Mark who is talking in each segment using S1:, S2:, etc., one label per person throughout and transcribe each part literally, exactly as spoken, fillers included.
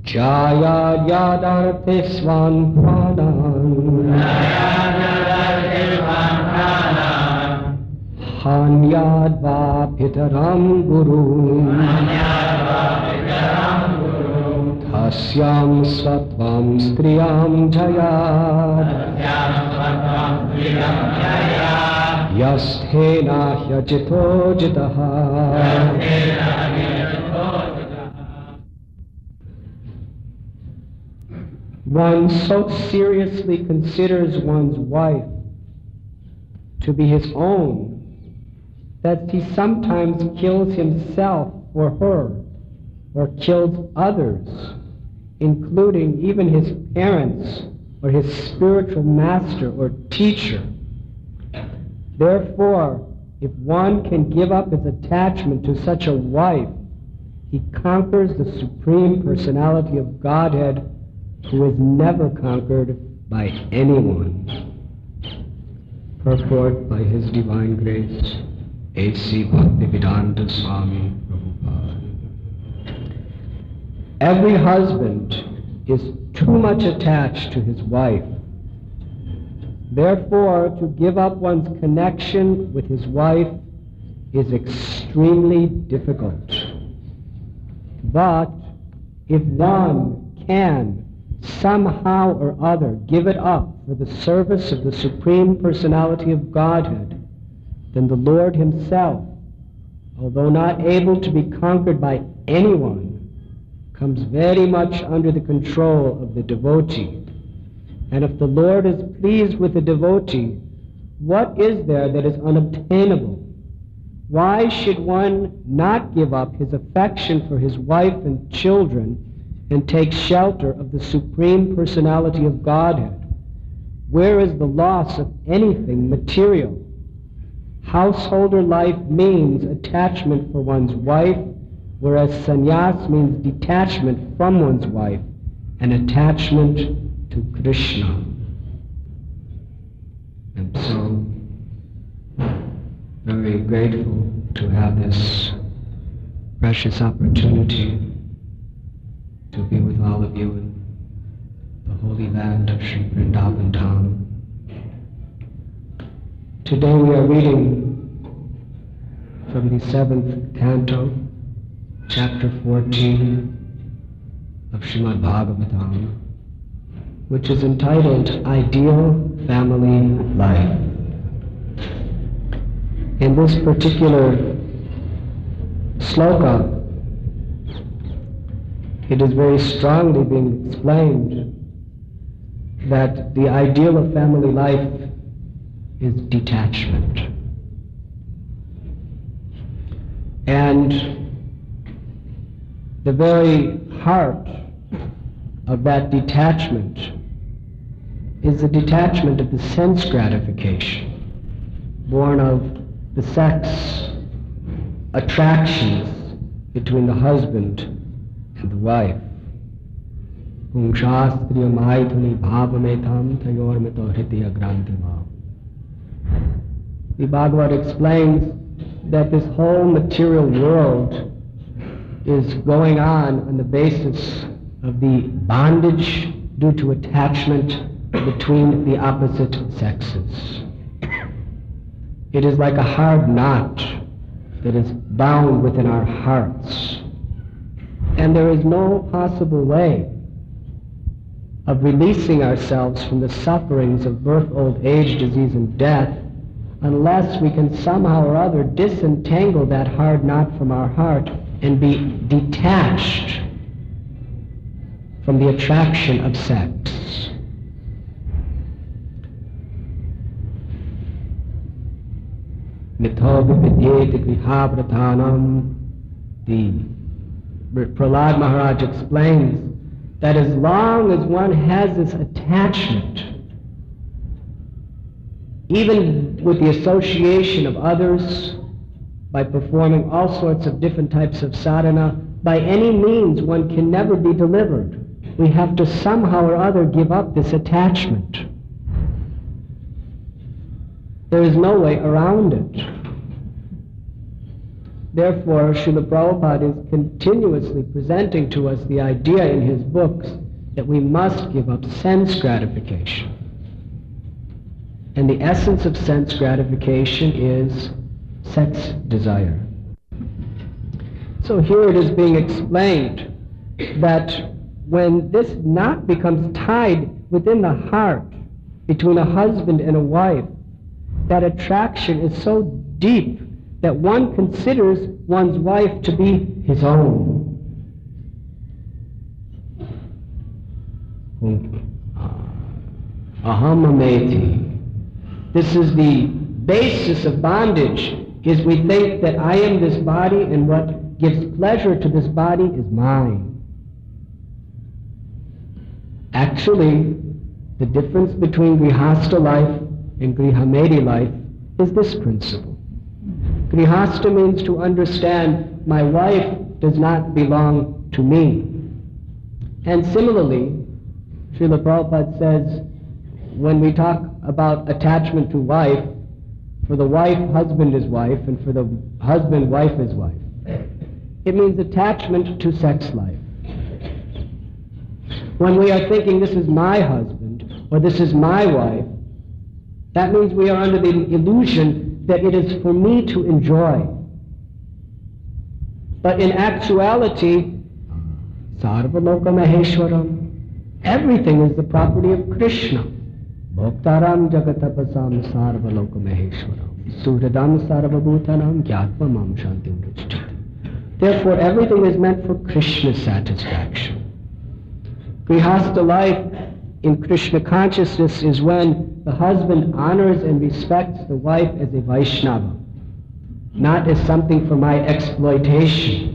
S1: Jaya Yadarte Swan Pranan Hanyadva Pitaram Guru Tasyam Satvam Striyam Jayad Yasthena Hyajito Jitaha. One so seriously considers one's wife to be his own that he sometimes kills himself for her or kills others, including even his parents or his spiritual master or teacher. Therefore, if one can give up his attachment to such a wife, he conquers the Supreme Personality of Godhead, who is never conquered by anyone. Purport by His Divine Grace, A C Bhaktivedanta Swami Prabhupada. Every husband is too much attached to his wife. Therefore, to give up one's connection with his wife is extremely difficult. But if one can somehow or other give it up for the service of the Supreme Personality of Godhead, then the Lord Himself, although not able to be conquered by anyone, comes very much under the control of the devotee. And if the Lord is pleased with the devotee, what is there that is unobtainable? Why should one not give up his affection for his wife and children and take shelter of the Supreme Personality of Godhead? Where is the loss of anything material? Householder life means attachment for one's wife, whereas sannyas means detachment from one's wife and attachment to Krishna. And so, very grateful to have this precious opportunity to be with all of you in the holy land of Sri Vrindavan Dham. Today we are reading from the seventh canto, chapter fourteen of Srimad Bhagavatam, which is entitled Ideal Family Life. In this particular sloka, it is very strongly being explained that the ideal of family life is detachment. And the very heart of that detachment is the detachment of the sense gratification, born of the sex attractions between the husband and the wife. The Bhagavad explains that this whole material world is going on on the basis of the bondage due to attachment between the opposite sexes. It is like a hard knot that is bound within our hearts. And there is no possible way of releasing ourselves from the sufferings of birth, old age, disease, and death unless we can somehow or other disentangle that hard knot from our heart and be detached from the attraction of sex. The Prahlad Maharaj explains that as long as one has this attachment, even with the association of others, by performing all sorts of different types of sadhana, by any means one can never be delivered. We have to somehow or other give up this attachment. There is no way around it. Therefore, Srila Prabhupada is continuously presenting to us the idea in his books that we must give up sense gratification. And the essence of sense gratification is sex desire. So here it is being explained that when this knot becomes tied within the heart between a husband and a wife, that attraction is so deep that one considers one's wife to be his own. Aham ameti. This is the basis of bondage, is we think that I am this body and what gives pleasure to this body is mine. Actually, the difference between Grihastha life and Grihamedi life is this principle. Grihastha means to understand my wife does not belong to me. And similarly, Srila Prabhupada says, when we talk about attachment to wife, for the wife, husband is wife, and for the husband, wife is wife. It means attachment to sex life. When we are thinking this is my husband, or this is my wife, that means we are under the illusion that it is for me to enjoy. But in actuality, Sarva Loka Maheshwaram, everything is the property of Krishna. Bhoktaram Jagatapasam Sarva Loka Maheshwaram Suradam Sarva Bhutanam Gyatmamam Shantim Rajchati. Therefore, everything is meant for Krishna's satisfaction. Grihastha life in Krishna consciousness is when the husband honors and respects the wife as a Vaishnava, not as something for my exploitation.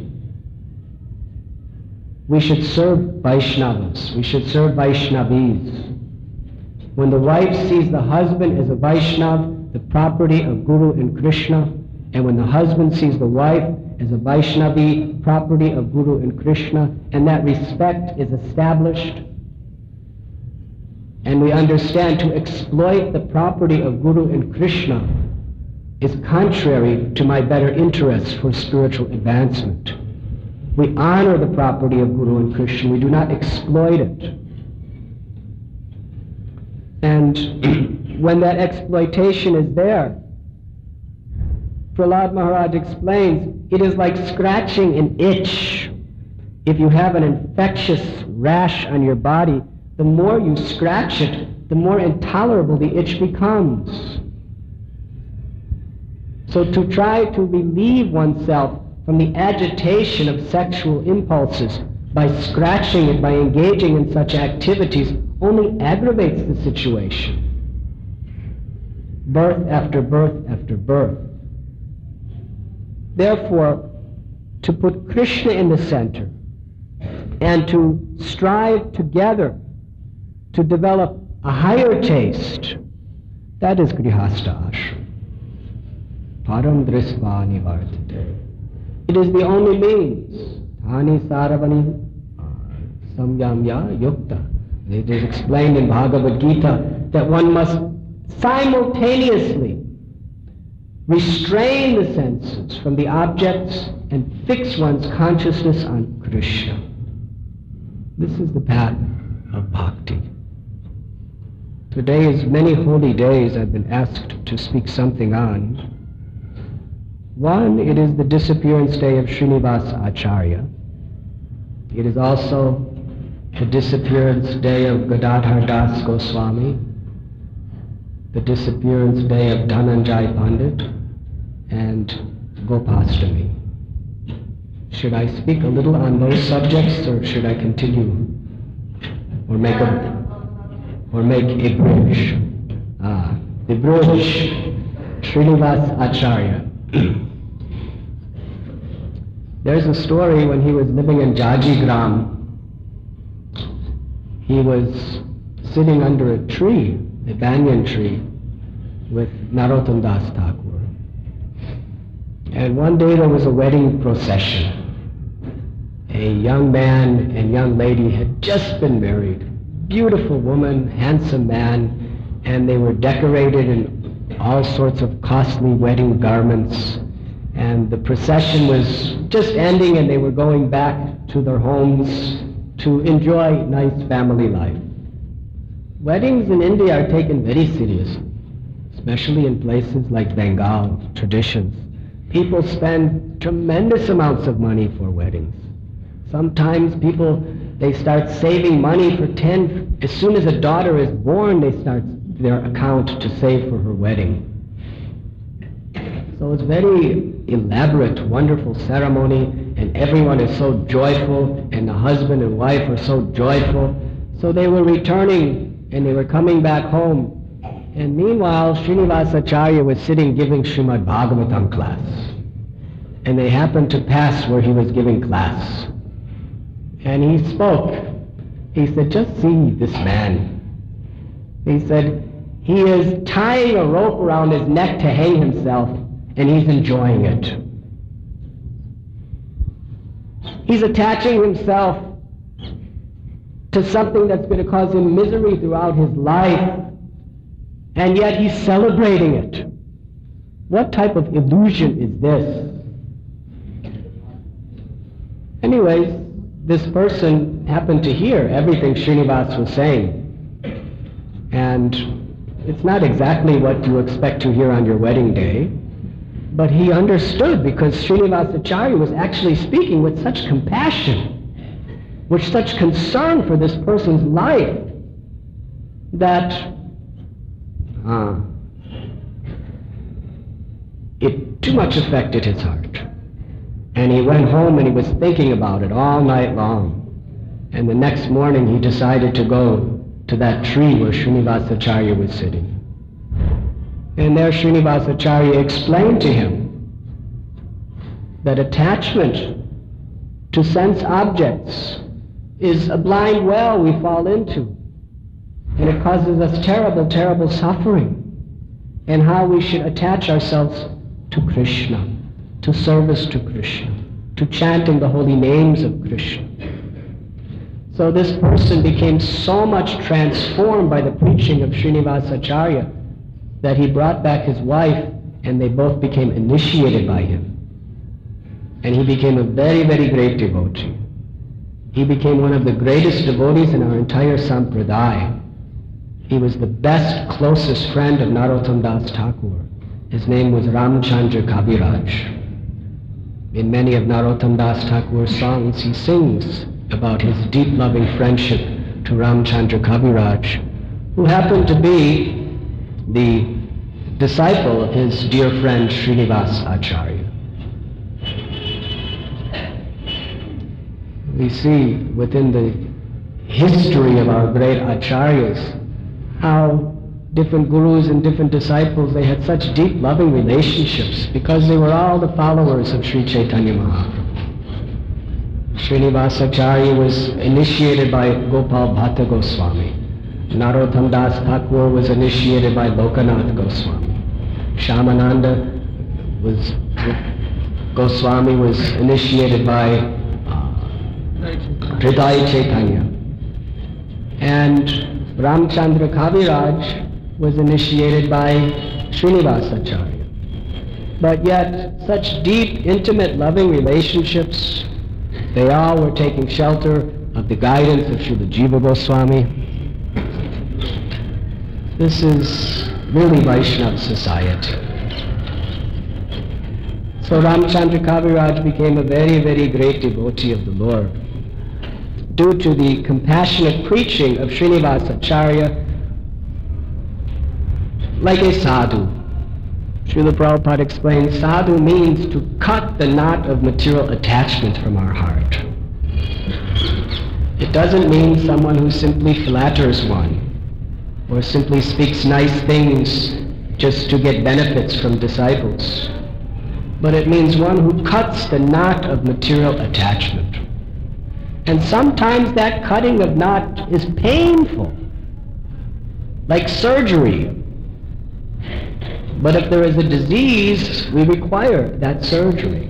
S1: We should serve Vaishnavas, we should serve Vaishnavis. When the wife sees the husband as a Vaishnav, the property of Guru and Krishna, and when the husband sees the wife as a Vaishnavi, property of Guru and Krishna, and that respect is established, and we understand to exploit the property of Guru and Krishna is contrary to my better interests for spiritual advancement. We honor the property of Guru and Krishna, we do not exploit it. And when that exploitation is there, Prahlad Maharaj explains, it is like scratching an itch. If you have an infectious rash on your body, the more you scratch it, the more intolerable the itch becomes. So to try to relieve oneself from the agitation of sexual impulses by scratching it, by engaging in such activities, only aggravates the situation. Birth after birth after birth. Therefore, to put Krishna in the center and to strive together to develop a higher taste, that is Grihastha ashram. Param drisva nivartate. It is the only means. Dhani saravani samyamya yukta. It is explained in Bhagavad Gita that one must simultaneously restrain the senses from the objects and fix one's consciousness on Krishna. This is the path of bhakti. Today is many holy days I've been asked to speak something on. One, it is the disappearance day of Srinivasa Acharya. It is also the disappearance day of Gadadhar Das Goswami, the disappearance day of Dhananjay Pandit, and Gopastami. Should I speak a little on those subjects, or should I continue, or make a, or make a bridge? Ah, the bridge, Srinivasa Acharya. There's a story when he was living in Jajigram. He was sitting under a tree, a banyan tree, with Narottam Das Thakur. And one day there was a wedding procession. A young man and young lady had just been married. Beautiful woman, handsome man, and they were decorated in all sorts of costly wedding garments. And the procession was just ending and they were going back to their homes to enjoy nice family life. Weddings in India are taken very seriously, especially in places like Bengal, traditions. People spend tremendous amounts of money for weddings. Sometimes people, they start saving money for ten, as soon as a daughter is born, they start their account to save for her wedding. So it's very elaborate, wonderful ceremony, and everyone is so joyful, and the husband and wife are so joyful. So they were returning, and they were coming back home. And meanwhile, Srinivasa Acharya was sitting giving Srimad Bhagavatam class. And they happened to pass where he was giving class. And he spoke. He said, just see this man. He said, he is tying a rope around his neck to hang himself, and he's enjoying it. He's attaching himself to something that's going to cause him misery throughout his life, and yet he's celebrating it. What type of illusion is this? Anyways, this person happened to hear everything Srinivas was saying, and it's not exactly what you expect to hear on your wedding day, but he understood because Srinivasa Acharya was actually speaking with such compassion, with such concern for this person's life, that uh, it too much affected his heart. And he went home and he was thinking about it all night long. And the next morning he decided to go to that tree where Srinivasa Acharya was sitting. And there Srinivasa Acharya explained to him that attachment to sense objects is a blind well we fall into. And it causes us terrible, terrible suffering. And how we should attach ourselves to Krishna, to service to Krishna, to chanting the holy names of Krishna. So this person became so much transformed by the preaching of Srinivasa Acharya that he brought back his wife and they both became initiated by him. And he became a very, very great devotee. He became one of the greatest devotees in our entire Sampradaya. He was the best, closest friend of Narottam Das Thakur. His name was Ramchandra Kaviraj. In many of Narottam Das Thakur's songs, he sings about his deep loving friendship to Ramchandra Kaviraj, who happened to be the disciple of his dear friend Srinivasa Acharya. We see within the history of our great Acharyas how different gurus and different disciples, they had such deep loving relationships because they were all the followers of Sri Chaitanya Mahaprabhu. Srinivasa Acharya was initiated by Gopal Bhatta Goswami. Narottam Das Thakur was initiated by Lokanath Goswami. Shyamananda was, Goswami was initiated by uh, Hridaya Chaitanya. And Ramchandra Kaviraj was initiated by Srinivasa Acharya. But yet, such deep, intimate, loving relationships, they all were taking shelter of the guidance of Srila Jiva Goswami. This is really Vaishnava society. So Ramchandra Kaviraj became a very, very great devotee of the Lord due to the compassionate preaching of Srinivasa Acharya, like a sadhu. Srila Prabhupada explains, sadhu means to cut the knot of material attachment from our heart. It doesn't mean someone who simply flatters one or simply speaks nice things just to get benefits from disciples. But it means one who cuts the knot of material attachment. And sometimes that cutting of knot is painful, like surgery. But if there is a disease, we require that surgery.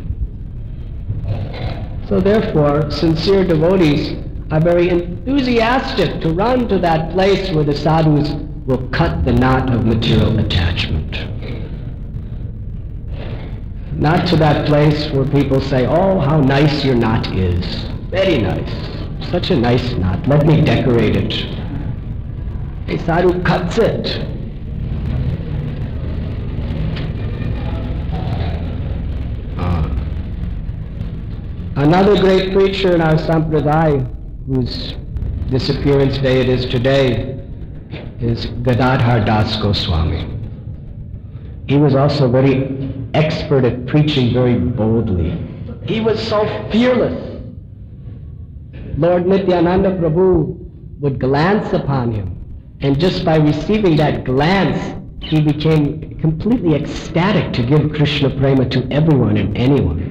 S1: So therefore, sincere devotees are very enthusiastic to run to that place where the sadhus will cut the knot of material attachment. Not to that place where people say, oh, how nice your knot is. Very nice. Such a nice knot. Let me decorate it. A sadhu cuts it. Uh, another great preacher in our sampradaya, whose disappearance day it is today, is Gadadhar Das Goswami. He was also very expert at preaching very boldly. He was so fearless. Lord Nityananda Prabhu would glance upon him, and just by receiving that glance, he became completely ecstatic to give Krishna Prema to everyone and anyone.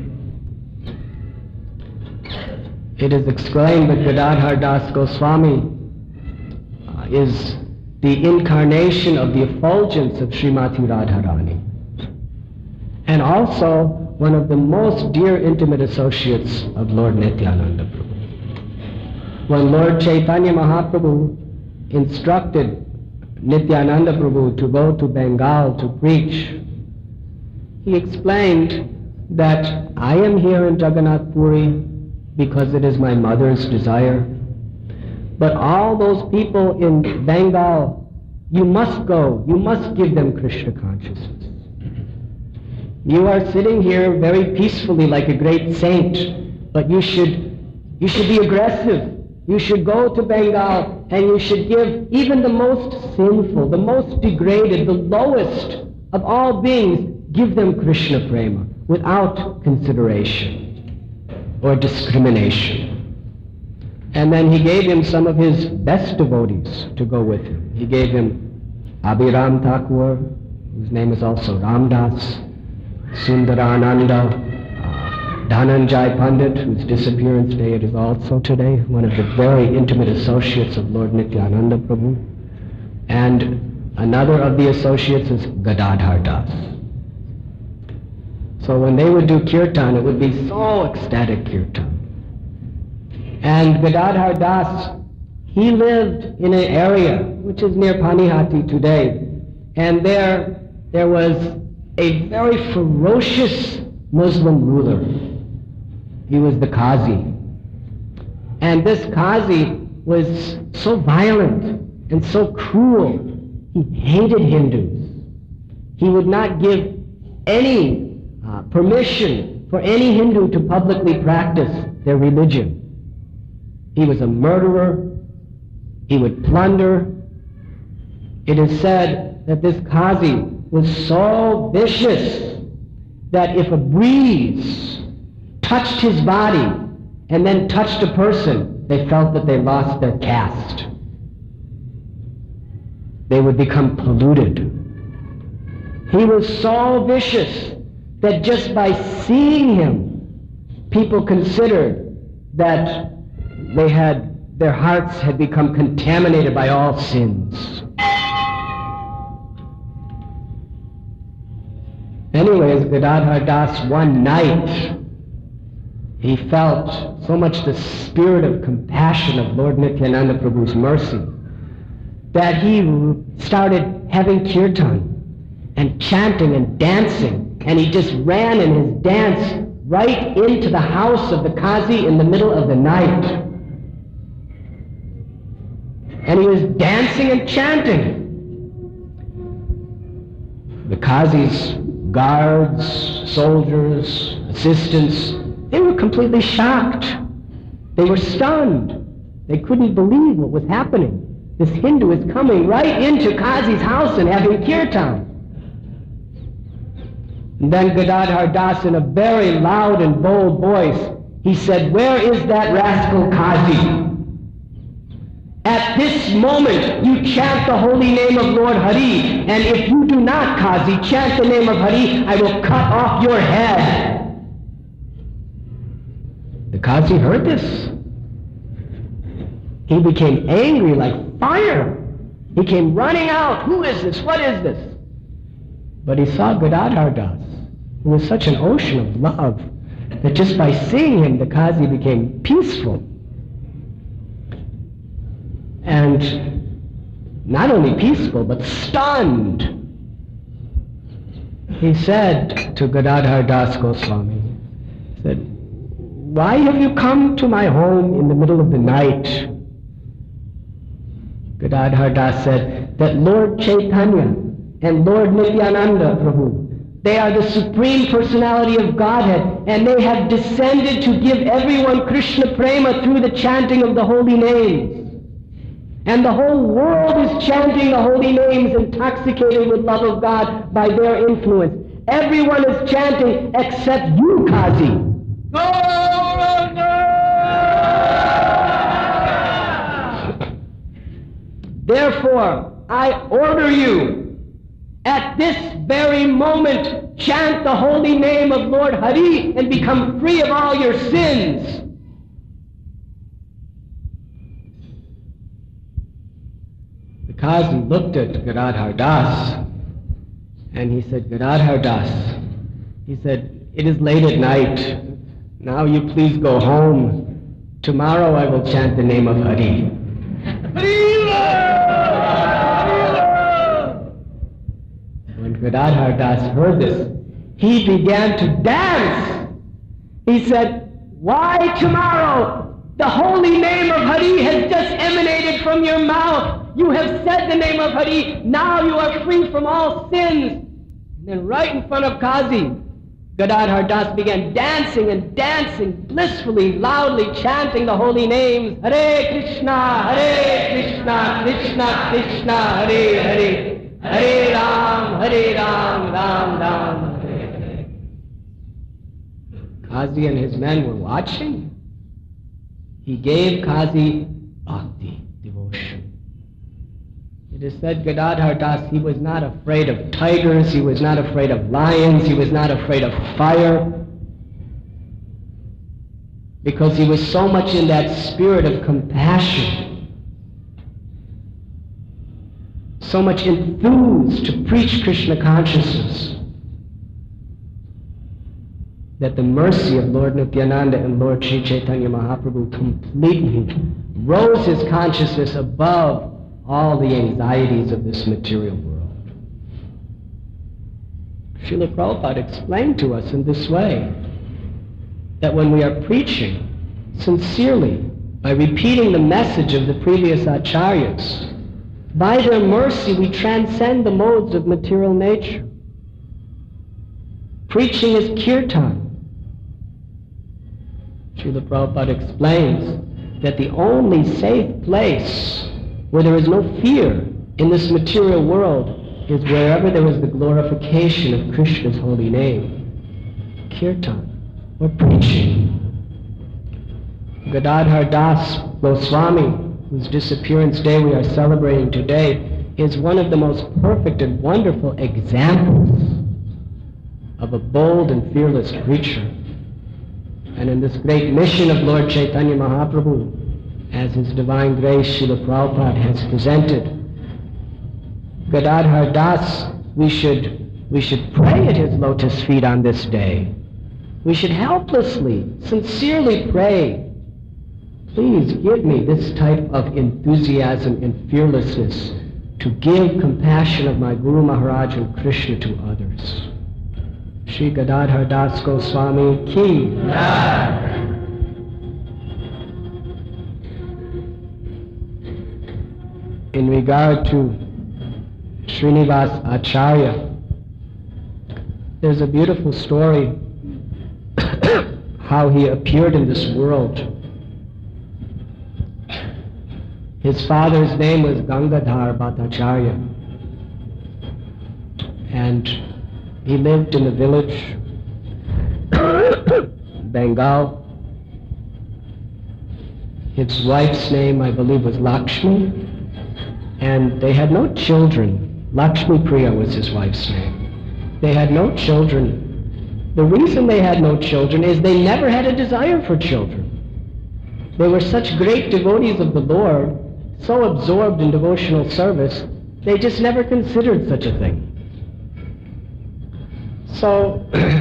S1: It is explained that Gadadhar Das Goswami uh, is the incarnation of the effulgence of Srimati Radharani, and also one of the most dear intimate associates of Lord Nityananda Prabhu. When Lord Chaitanya Mahaprabhu instructed Nityananda Prabhu to go to Bengal to preach, he explained that I am here in Jagannath Puri because it is my mother's desire. But all those people in Bengal, you must go, you must give them Krishna consciousness. You are sitting here very peacefully like a great saint, but you should, you should be aggressive. You should go to Bengal and you should give even the most sinful, the most degraded, the lowest of all beings, give them Krishna Prema without consideration or discrimination. And then he gave him some of his best devotees to go with him. He gave him Abhiram Thakur, whose name is also Ramdas, Sundarananda, Dhananjay Pandit, whose disappearance day it is also today, one of the very intimate associates of Lord Nityananda Prabhu. And another of the associates is Gadadhar Das. So when they would do kirtan, it would be so ecstatic kirtan. And Gadadhar Das, he lived in an area which is near Panihati today, and there, there was a very ferocious Muslim ruler. He was the Qazi. And this Qazi was so violent and so cruel. He hated Hindus. He would not give any uh, permission for any Hindu to publicly practice their religion. He was a murderer. He would plunder. It is said that this Qazi was so vicious that if a breeze touched his body and then touched a person, they felt that they lost their caste. They would become polluted. He was so vicious that just by seeing him, people considered that they had, their hearts had become contaminated by all sins. Anyways, Gadadhar Das one night, he felt so much the spirit of compassion of Lord Nityananda Prabhu's mercy that he started having kirtan and chanting and dancing, and he just ran in his dance right into the house of the Qazi in the middle of the night. And he was dancing and chanting. The Qazi's guards, soldiers, assistants, they were completely shocked. They were stunned. They couldn't believe what was happening. This Hindu is coming right into Qazi's house and having kirtan. And then Gadadhar Das, in a very loud and bold voice, he said, "Where is that rascal Qazi? At this moment, you chant the holy name of Lord Hari, and if you do not, Qazi, chant the name of Hari, I will cut off your head." The Qazi heard this. He became angry like fire. He came running out. Who is this? What is this? But he saw Gadadhar Das, who was such an ocean of love, that just by seeing him, the Qazi became peaceful. And not only peaceful, but stunned. he said to Gadadhar Das Goswami, he said, "Why have you come to my home in the middle of the night?" Gadadhar Das said that Lord Chaitanya and Lord Nityananda Prabhu, they are the Supreme Personality of Godhead, and they have descended to give everyone Krishna Prema through the chanting of the holy names. And the whole world is chanting the holy names, intoxicated with love of God by their influence. Everyone is chanting except you, Kazi. Therefore, I order you, at this very moment, chant the holy name of Lord Hari and become free of all your sins. The Kazi looked at Gadadhar Das and he said, "Gadadhar Das," he said, "it is late at night. Now you please go home. Tomorrow I will chant the name of Hari." When Gadadhar Das heard this, he began to dance. He said, "Why tomorrow? The holy name of Hari has just emanated from your mouth. You have said the name of Hari. Now you are free from all sins." And then right in front of Kazi, Gadadhar Das began dancing and dancing, blissfully, loudly chanting the holy names. Hare Krishna, Hare Krishna, Krishna Krishna, Hare Hare. Hare Ram, Hare Ram, Ram Ram, Hare Hare. Kazi and his men were watching. He gave Kazi bhakti, devotion. It is said Gadadhar Das, he was not afraid of tigers, he was not afraid of lions, he was not afraid of fire, because he was so much in that spirit of compassion, so much enthused to preach Krishna consciousness, that the mercy of Lord Nityananda and Lord Sri Chaitanya Mahaprabhu completely rose his consciousness above all the anxieties of this material world. Srila Prabhupada explained to us in this way that when we are preaching sincerely, by repeating the message of the previous acharyas, by their mercy we transcend the modes of material nature. Preaching is kirtan. Srila Prabhupada explains that the only safe place where there is no fear in this material world is wherever there is the glorification of Krishna's holy name. Kirtan, or preaching. Gadadhar Das Goswami, whose disappearance day we are celebrating today, is one of the most perfect and wonderful examples of a bold and fearless preacher. And in this great mission of Lord Chaitanya Mahaprabhu, as His Divine Grace Srila Prabhupada has presented, Gadadhar Das, we should, we should pray at his lotus feet on this day. We should helplessly, sincerely pray, "Please give me this type of enthusiasm and fearlessness to give compassion of my Guru Maharaj and Krishna to others." Shri Gadadhar Das Goswami ki. In regard to Srinivas Acharya, there's a beautiful story how he appeared in this world. His father's name was Gangadhar Bhattacharya, and he lived in a village, Bengal. His wife's name, I believe, was Lakshmi, and they had no children. Lakshmi Priya was his wife's name. They had no children. The reason they had no children is they never had a desire for children. They were such great devotees of the Lord, so absorbed in devotional service, they just never considered such a thing. So,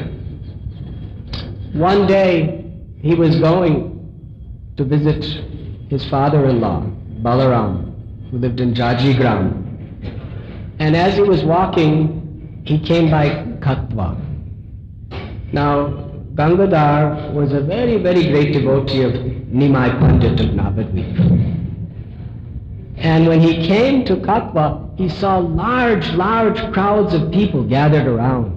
S1: one day he was going to visit his father-in-law, Balaram, who lived in Jajigram. And as he was walking, he came by Katwa. Now, Gangadhar was a very, very great devotee of Nimai Pandit of Navadvip. And when he came to Katwa, he saw large, large crowds of people gathered around.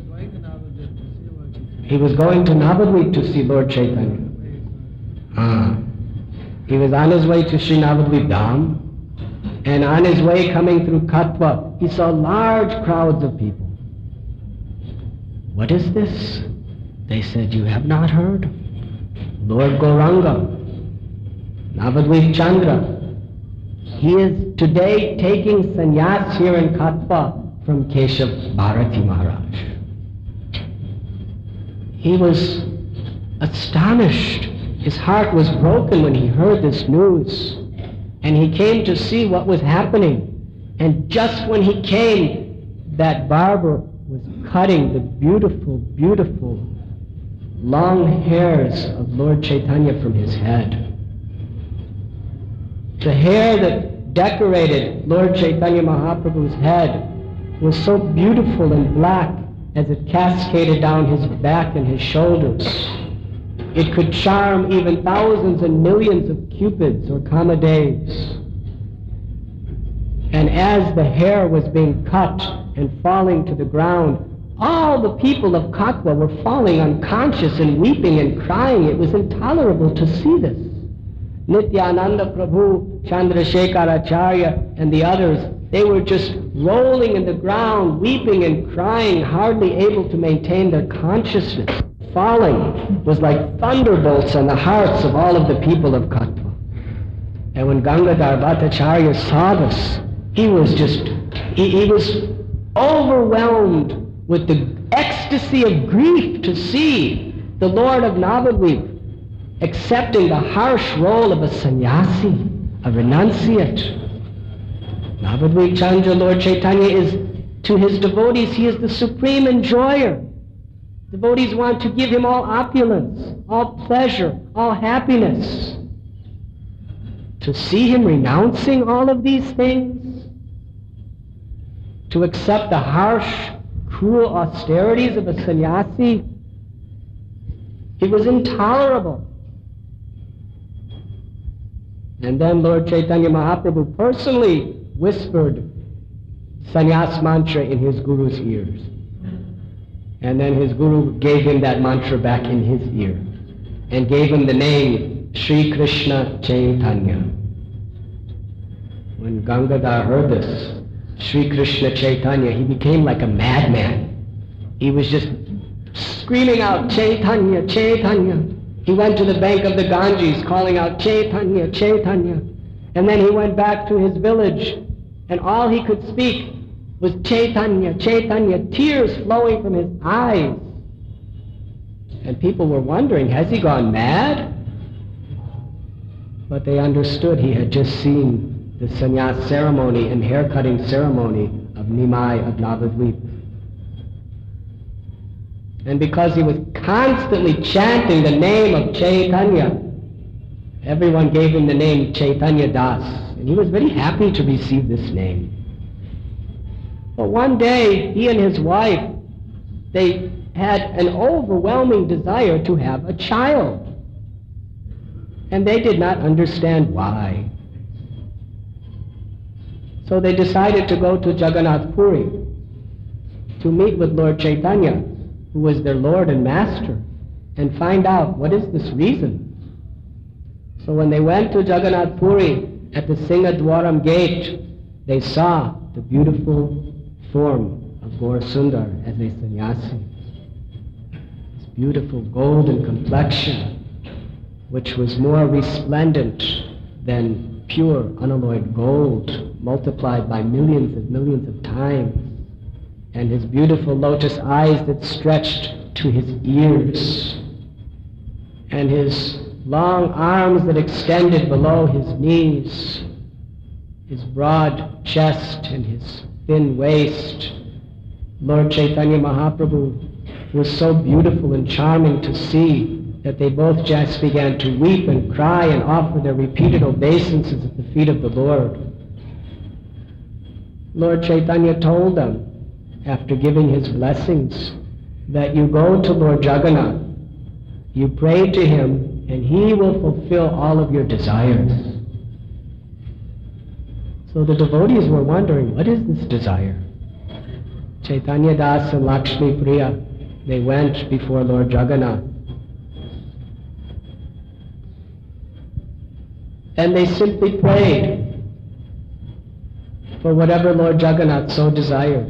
S1: He was going to Navadvip to see Lord Chaitanya. Ah. He was on his way to Sri Navadvip Dham, and on his way coming through Katwa, he saw large crowds of people. What is this? They said, you have not heard? Lord Gauranga, Navadvip Chandra, he is today taking sannyas here in Katwa from Keshav Bharati Maharaj. He was astonished. His heart was broken when he heard this news. And he came to see what was happening. And just when he came, that barber was cutting the beautiful, beautiful long hairs of Lord Chaitanya from his head. The hair that decorated Lord Chaitanya Mahaprabhu's head was so beautiful and black as it cascaded down his back and his shoulders. It could charm even thousands and millions of cupids or kamadevs. And as the hair was being cut and falling to the ground, all the people of Katwa were falling unconscious and weeping and crying. It was intolerable to see this. Nityananda Prabhu, Chandrasekhar Acharya, and the others, they were just rolling in the ground, weeping and crying, hardly able to maintain their consciousness. Falling was like thunderbolts on the hearts of all of the people of Katwa. And when Gangadhar Bhattacharya saw this, he was just, he, he was overwhelmed with the ecstasy of grief to see the Lord of Navadvip accepting the harsh role of a sannyasi, a renunciate. Navadvip Chandra, Lord Chaitanya, is, to his devotees, he is the supreme enjoyer. Devotees want to give him all opulence, all pleasure, all happiness. To see him renouncing all of these things, to accept the harsh, cruel austerities of a sannyasi, it was intolerable. And then Lord Chaitanya Mahaprabhu personally whispered sannyas mantra in his guru's ears. And then his guru gave him that mantra back in his ear and gave him the name Sri Krishna Chaitanya. When Gangadhar heard this, Sri Krishna Chaitanya, he became like a madman. He was just screaming out, Chaitanya, Chaitanya. He went to the bank of the Ganges calling out, Chaitanya, Chaitanya. And then he went back to his village, and all he could speak was Chaitanya, Chaitanya, tears flowing from his eyes. And people were wondering, has he gone mad? But they understood he had just seen the sannyas ceremony and haircutting ceremony of Nimai of Navadvip. And because he was constantly chanting the name of Chaitanya, everyone gave him the name Chaitanya Das. And he was very happy to receive this name. But one day, he and his wife, they had an overwhelming desire to have a child. And they did not understand why. So they decided to go to Jagannath Puri to meet with Lord Chaitanya, who was their Lord and Master, and find out what is this reason. So when they went to Jagannath Puri at the Singadwaram gate, they saw the beautiful form of Gaur Sundar as a sannyasi. This beautiful golden complexion, which was more resplendent than pure unalloyed gold, multiplied by millions and millions of times, and his beautiful lotus eyes that stretched to his ears, and his long arms that extended below his knees, his broad chest and his thin waist. Lord Chaitanya Mahaprabhu was so beautiful and charming to see that they both just began to weep and cry and offer their repeated obeisances at the feet of the Lord. Lord Chaitanya told them, after giving his blessings, that you go to Lord Jagannath, you pray to him, and he will fulfill all of your desires. So the devotees were wondering, what is this desire? Chaitanya Das and Lakshmi Priya, they went before Lord Jagannath. And they simply prayed for whatever Lord Jagannath so desired.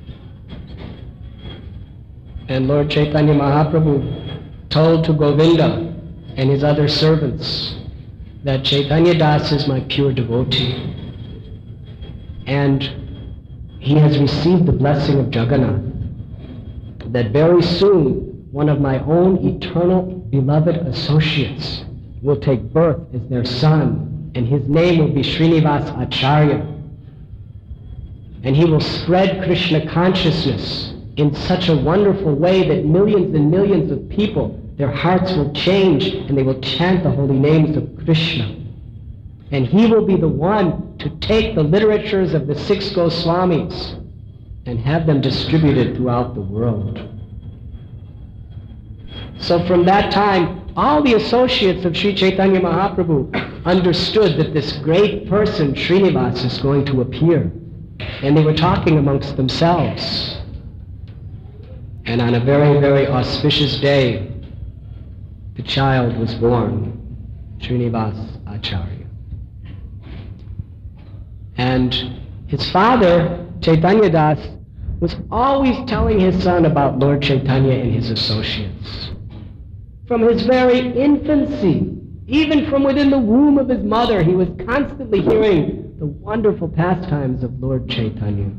S1: And Lord Chaitanya Mahaprabhu told to Govinda and his other servants that Chaitanya Das is my pure devotee, and he has received the blessing of Jagannath, that very soon one of my own eternal beloved associates will take birth as their son, and his name will be Srinivas Acharya, and he will spread Krishna consciousness in such a wonderful way that millions and millions of people, their hearts will change and they will chant the holy names of Krishna. And he will be the one to take the literatures of the six Goswamis and have them distributed throughout the world. So from that time, all the associates of Sri Chaitanya Mahaprabhu understood that this great person, Srinivas, is going to appear. And they were talking amongst themselves. And on a very, very auspicious day, the child was born, Srinivas Acharya. And his father, Chaitanya Das, was always telling his son about Lord Chaitanya and his associates. From his very infancy, even from within the womb of his mother, he was constantly hearing the wonderful pastimes of Lord Chaitanya.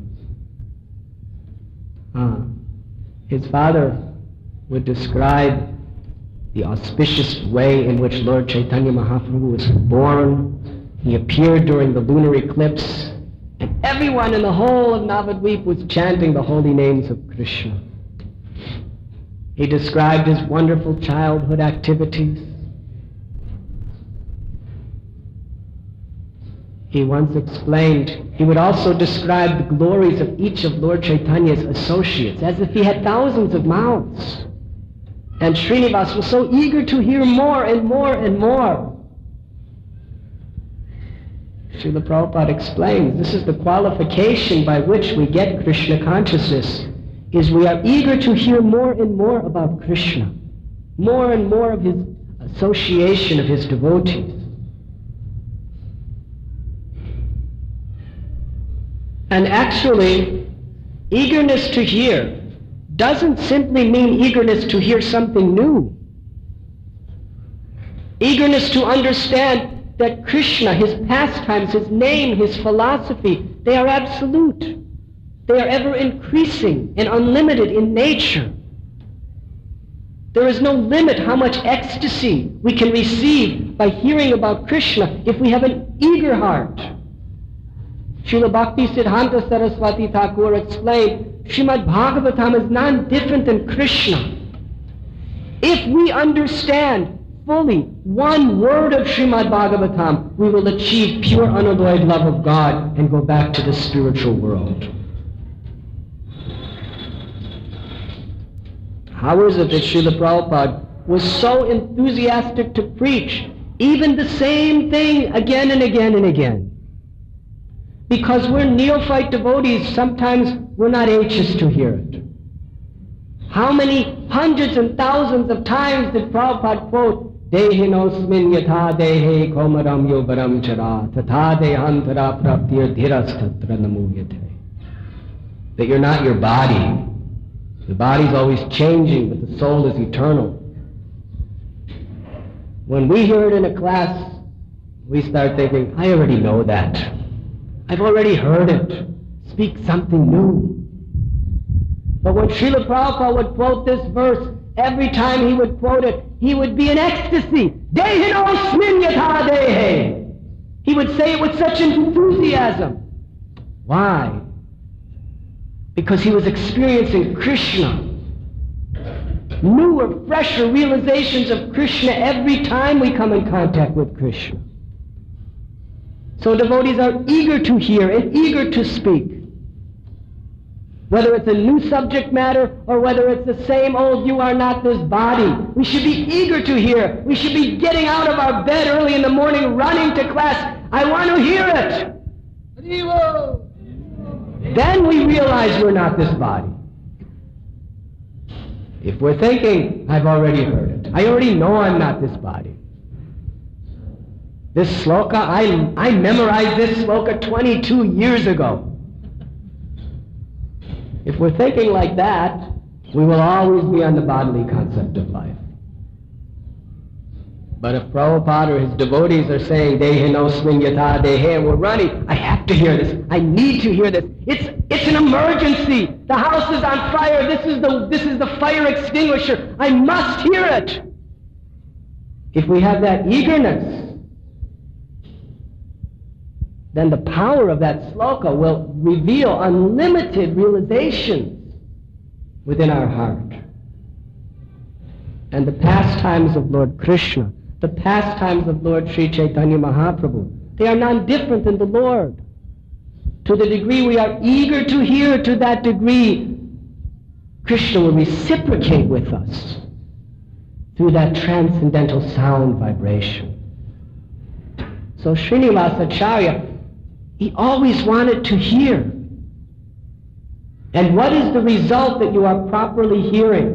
S1: Ah. His father would describe the auspicious way in which Lord Chaitanya Mahaprabhu was born. He appeared during the lunar eclipse, and everyone in the whole of Navadvip was chanting the holy names of Krishna. He described his wonderful childhood activities. He once explained, he would also describe the glories of each of Lord Chaitanya's associates as if he had thousands of mouths. And Srinivas was so eager to hear more and more and more. Srila Prabhupada explains, this is the qualification by which we get Krishna consciousness, is we are eager to hear more and more about Krishna, more and more of his association of his devotees. And actually, eagerness to hear doesn't simply mean eagerness to hear something new. Eagerness to understand that Krishna, his pastimes, his name, his philosophy, they are absolute. They are ever increasing and unlimited in nature. There is no limit how much ecstasy we can receive by hearing about Krishna if we have an eager heart. Srila Bhakti Siddhanta Saraswati Thakur explained, Srimad Bhagavatam is none different than Krishna. If we understand fully one word of Srimad Bhagavatam, we will achieve pure unalloyed love of God and go back to the spiritual world. How is it that Srila Prabhupada was so enthusiastic to preach even the same thing again and again and again? Because we're neophyte devotees, sometimes we're not anxious to hear it. How many hundreds and thousands of times did Prabhupada quote, Dehinosmin yatha dehe komaram yobaram chara tatha dehantara praptir dhirastatra namuyate. That you're not your body. The body's always changing, but the soul is eternal. When we hear it in a class, we start thinking, I already know that. I've already heard it. Speak something new. But when Srila Prabhupada would quote this verse, every time he would quote it, he would be in ecstasy. Dehinosmin yatha dehe. He would say it with such enthusiasm. Why? Because he was experiencing Krishna. Newer, fresher realizations of Krishna every time we come in contact with Krishna. So devotees are eager to hear and eager to speak. Whether it's a new subject matter or whether it's the same old, you are not this body. We should be eager to hear. We should be getting out of our bed early in the morning, running to class. I want to hear it. Then we realize we're not this body. If we're thinking, I've already heard it. I already know I'm not this body. This sloka, I, I memorized this sloka twenty-two years ago. If we're thinking like that, we will always be on the bodily concept of life. But if Prabhupada or his devotees are saying, Dehe no slinyata dehe, we're running, I have to hear this. I need to hear this. It's, it's an emergency. The house is on fire. This is, the, this is the fire extinguisher. I must hear it. If we have that eagerness, then the power of that sloka will reveal unlimited realizations within our heart. And the pastimes of Lord Krishna, the pastimes of Lord Sri Chaitanya Mahaprabhu, they are none different than the Lord. To the degree we are eager to hear, to that degree Krishna will reciprocate with us through that transcendental sound vibration. So Srinivasacharya, he always wanted to hear. And what is the result that you are properly hearing?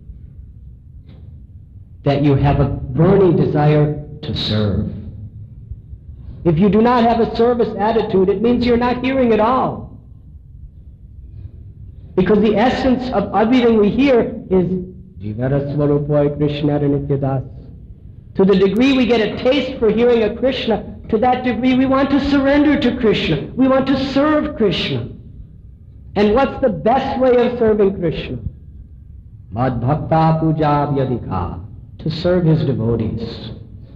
S1: That you have a burning desire to serve. If you do not have a service attitude, it means you're not hearing at all. Because the essence of everything we hear is Jivara Swarupoi Krishna Nityadas. To the degree we get a taste for hearing a Krishna, to that degree we want to surrender to Krishna. We want to serve Krishna. And what's the best way of serving Krishna? Mad Bhakta Puja Vyadika. To serve his devotees.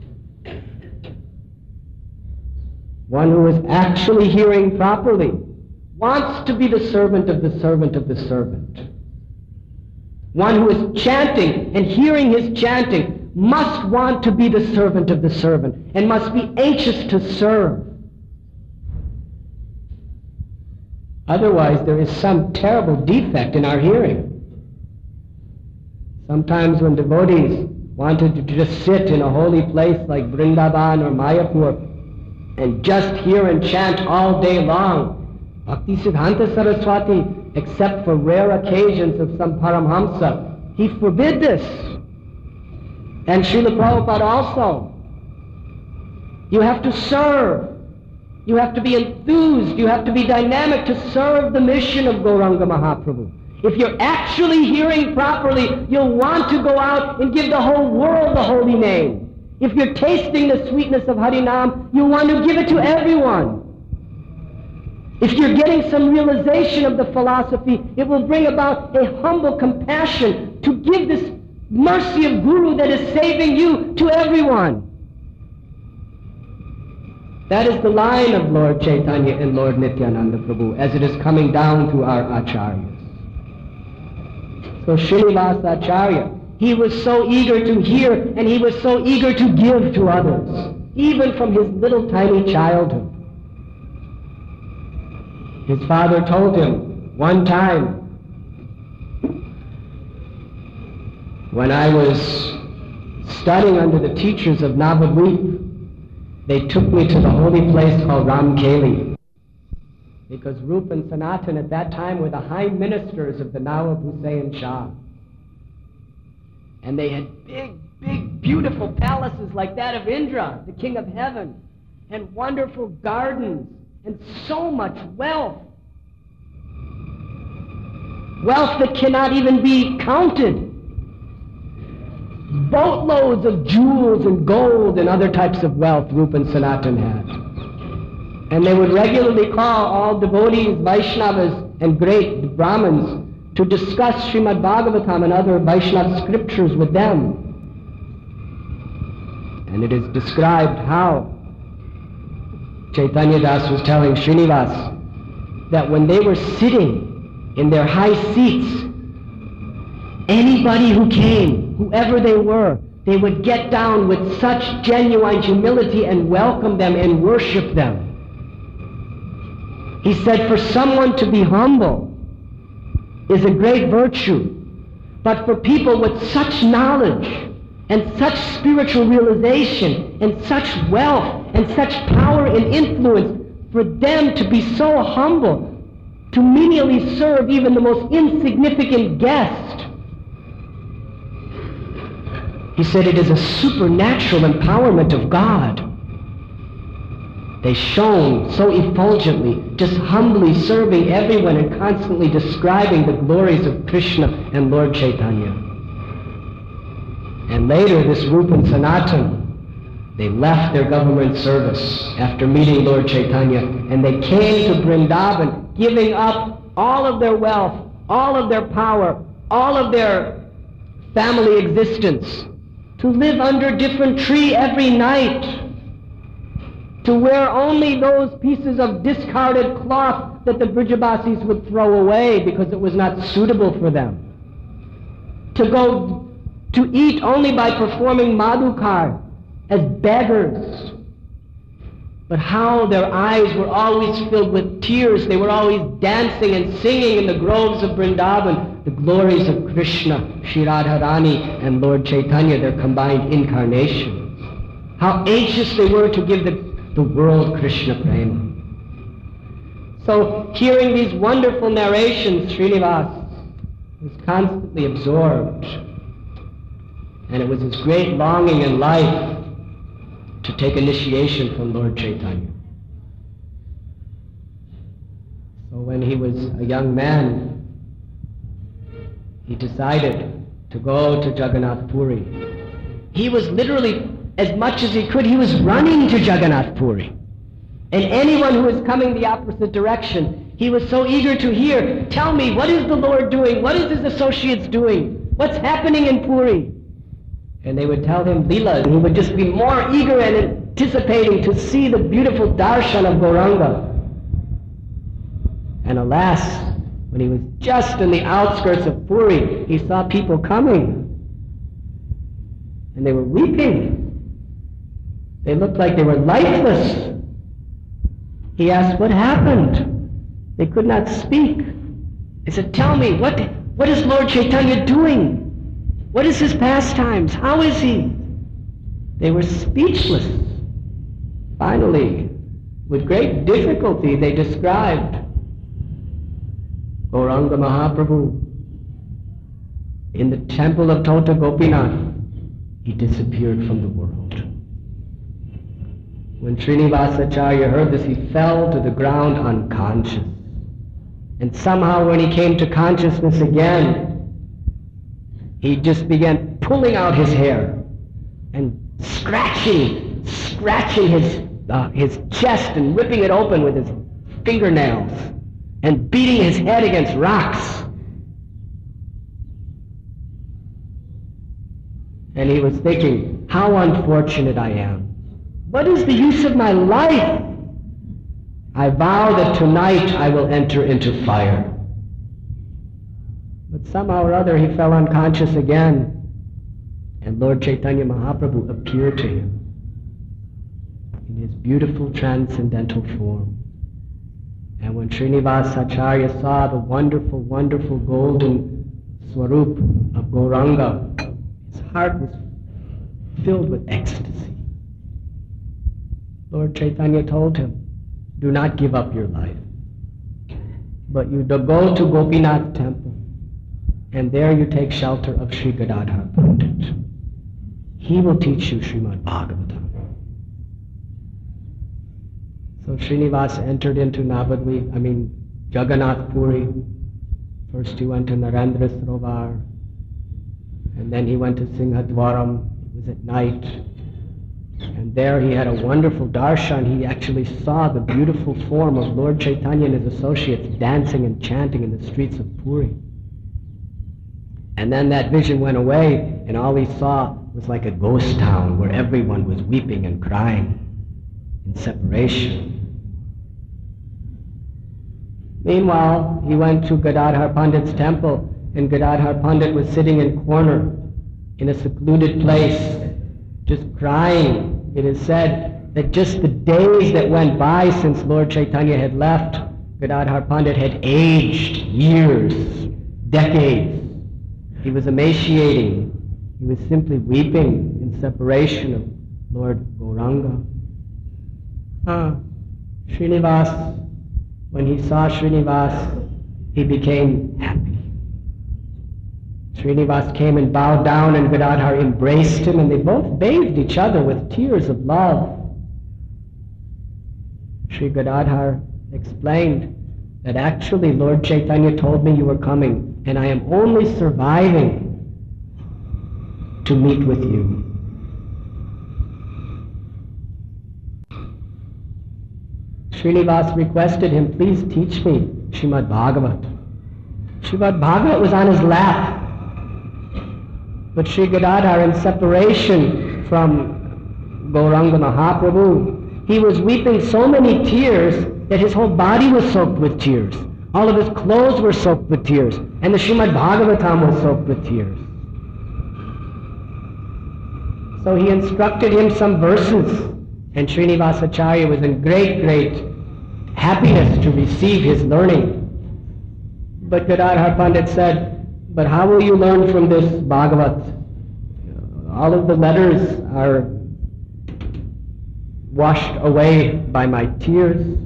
S1: One who is actually hearing properly wants to be the servant of the servant of the servant. One who is chanting and hearing his chanting must want to be the servant of the servant and must be anxious to serve. Otherwise, there is some terrible defect in our hearing. Sometimes when devotees wanted to just sit in a holy place like Vrindavan or Mayapur and just hear and chant all day long, Bhakti Siddhanta Saraswati, except for rare occasions of some Paramhamsa, he forbid this. And Srila Prabhupada also. You have to serve. You have to be enthused. You have to be dynamic to serve the mission of Gauranga Mahaprabhu. If you're actually hearing properly, you'll want to go out and give the whole world the holy name. If you're tasting the sweetness of Harinam, you'll want to give it to everyone. If you're getting some realization of the philosophy, it will bring about a humble compassion to give this mercy of Guru that is saving you to everyone. That is the line of Lord Chaitanya and Lord Nityananda Prabhu as it is coming down to our acharyas. So Srinivasa Acharya, he was so eager to hear and he was so eager to give to others, even from his little tiny childhood. His father told him one time, when I was studying under the teachers of Navadvip, they took me to the holy place called Ramkeli. Because Rup and Sanatan at that time were the high ministers of the Nawab Hussain Shah. And they had big, big, beautiful palaces like that of Indra, the king of heaven, and wonderful gardens, and so much wealth. Wealth that cannot even be counted. Boatloads of jewels and gold and other types of wealth Rup and Sanatan had. And they would regularly call all devotees, Vaishnavas, and great Brahmins to discuss Srimad Bhagavatam and other Vaishnava scriptures with them. And it is described how Chaitanya Das was telling Srinivas that when they were sitting in their high seats, anybody who came, whoever they were, they would get down with such genuine humility and welcome them and worship them. He said, for someone to be humble, is a great virtue. But for people with such knowledge and such spiritual realization and such wealth and such power and influence, for them to be so humble, to menially serve even the most insignificant guest. He said it is a supernatural empowerment of God. They shone so effulgently, just humbly serving everyone and constantly describing the glories of Krishna and Lord Chaitanya. And later, this Rupa and Sanatan, they left their government service after meeting Lord Chaitanya, and they came to Vrindavan, giving up all of their wealth, all of their power, all of their family existence, to live under a different tree every night, to wear only those pieces of discarded cloth that the Brijabasis would throw away because it was not suitable for them, to go to eat only by performing madhukar as beggars. But how their eyes were always filled with tears. They were always dancing and singing in the groves of Vrindavan the glories of Krishna, Shri Radharani, and Lord Chaitanya, their combined incarnations. How anxious they were to give the the world Krishna Prema. So, hearing these wonderful narrations, Srinivas was constantly absorbed. And it was his great longing in life to take initiation from Lord Chaitanya. So when he was a young man, he decided to go to Jagannath Puri. He was literally, as much as he could, he was running to Jagannath Puri. And anyone who was coming the opposite direction, he was so eager to hear, tell me, what is the Lord doing? What is his associates doing? What's happening in Puri? And they would tell him Leela, and he would just be more eager and anticipating to see the beautiful darshan of Gauranga. And alas, when he was just in the outskirts of Puri, he saw people coming. And they were weeping. They looked like they were lifeless. He asked, what happened? They could not speak. He said, tell me, what, what is Lord Chaitanya doing? What is his pastimes? How is he? They were speechless. Finally, with great difficulty, they described Gauranga Mahaprabhu in the temple of Tota Gopinath. He disappeared from the world. When Srinivasacharya heard this, he fell to the ground unconscious. And somehow when he came to consciousness again, he just began pulling out his hair and scratching, scratching his, uh, his chest and ripping it open with his fingernails and beating his head against rocks. And he was thinking, how unfortunate I am. What is the use of my life? I vow that tonight I will enter into fire. But somehow or other he fell unconscious again, and Lord Chaitanya Mahaprabhu appeared to him in his beautiful transcendental form. And when Srinivasacharya saw the wonderful, wonderful golden swarup of Gauranga, his heart was filled with ecstasy. Lord Chaitanya told him, do not give up your life, but you go to Gopinath temple, and there you take shelter of Sri Gadadhar Pandit. He will teach you Srimad Bhagavatam. So Srinivasa entered into Navadvip, I mean Jagannath Puri. First he went to Narendra Sarovar, and then he went to Singhadwaram. It was at night. And there he had a wonderful darshan. He actually saw the beautiful form of Lord Chaitanya and his associates dancing and chanting in the streets of Puri. And then that vision went away, and all he saw was like a ghost town where everyone was weeping and crying in separation. Meanwhile, he went to Gadadhar Pandit's temple, and Gadadhar Pandit was sitting in a corner in a secluded place, just crying. It is said that just the days that went by since Lord Chaitanya had left, Gadadhar Pandit had aged years decades. He was emaciating. He was simply weeping in separation of Lord Gauranga. Ah, Srinivas, when he saw Srinivas, he became happy. Srinivas came and bowed down, and Gadadhar embraced him, and they both bathed each other with tears of love. Sri Gadadhar explained that actually Lord Chaitanya told me you were coming, and I am only surviving to meet with you. Srinivas requested him, please teach me Srimad Bhagavat. Srimad Bhagavat was on his lap. But Sri Gadadhar, in separation from Gauranga Mahaprabhu, he was weeping so many tears that his whole body was soaked with tears. All of his clothes were soaked with tears, and the Srimad Bhagavatam was soaked with tears. So he instructed him some verses, and Srinivasacharya was in great, great happiness to receive his learning. But Gadadhar Pandit said, but how will you learn from this Bhagavat? All of the letters are washed away by my tears.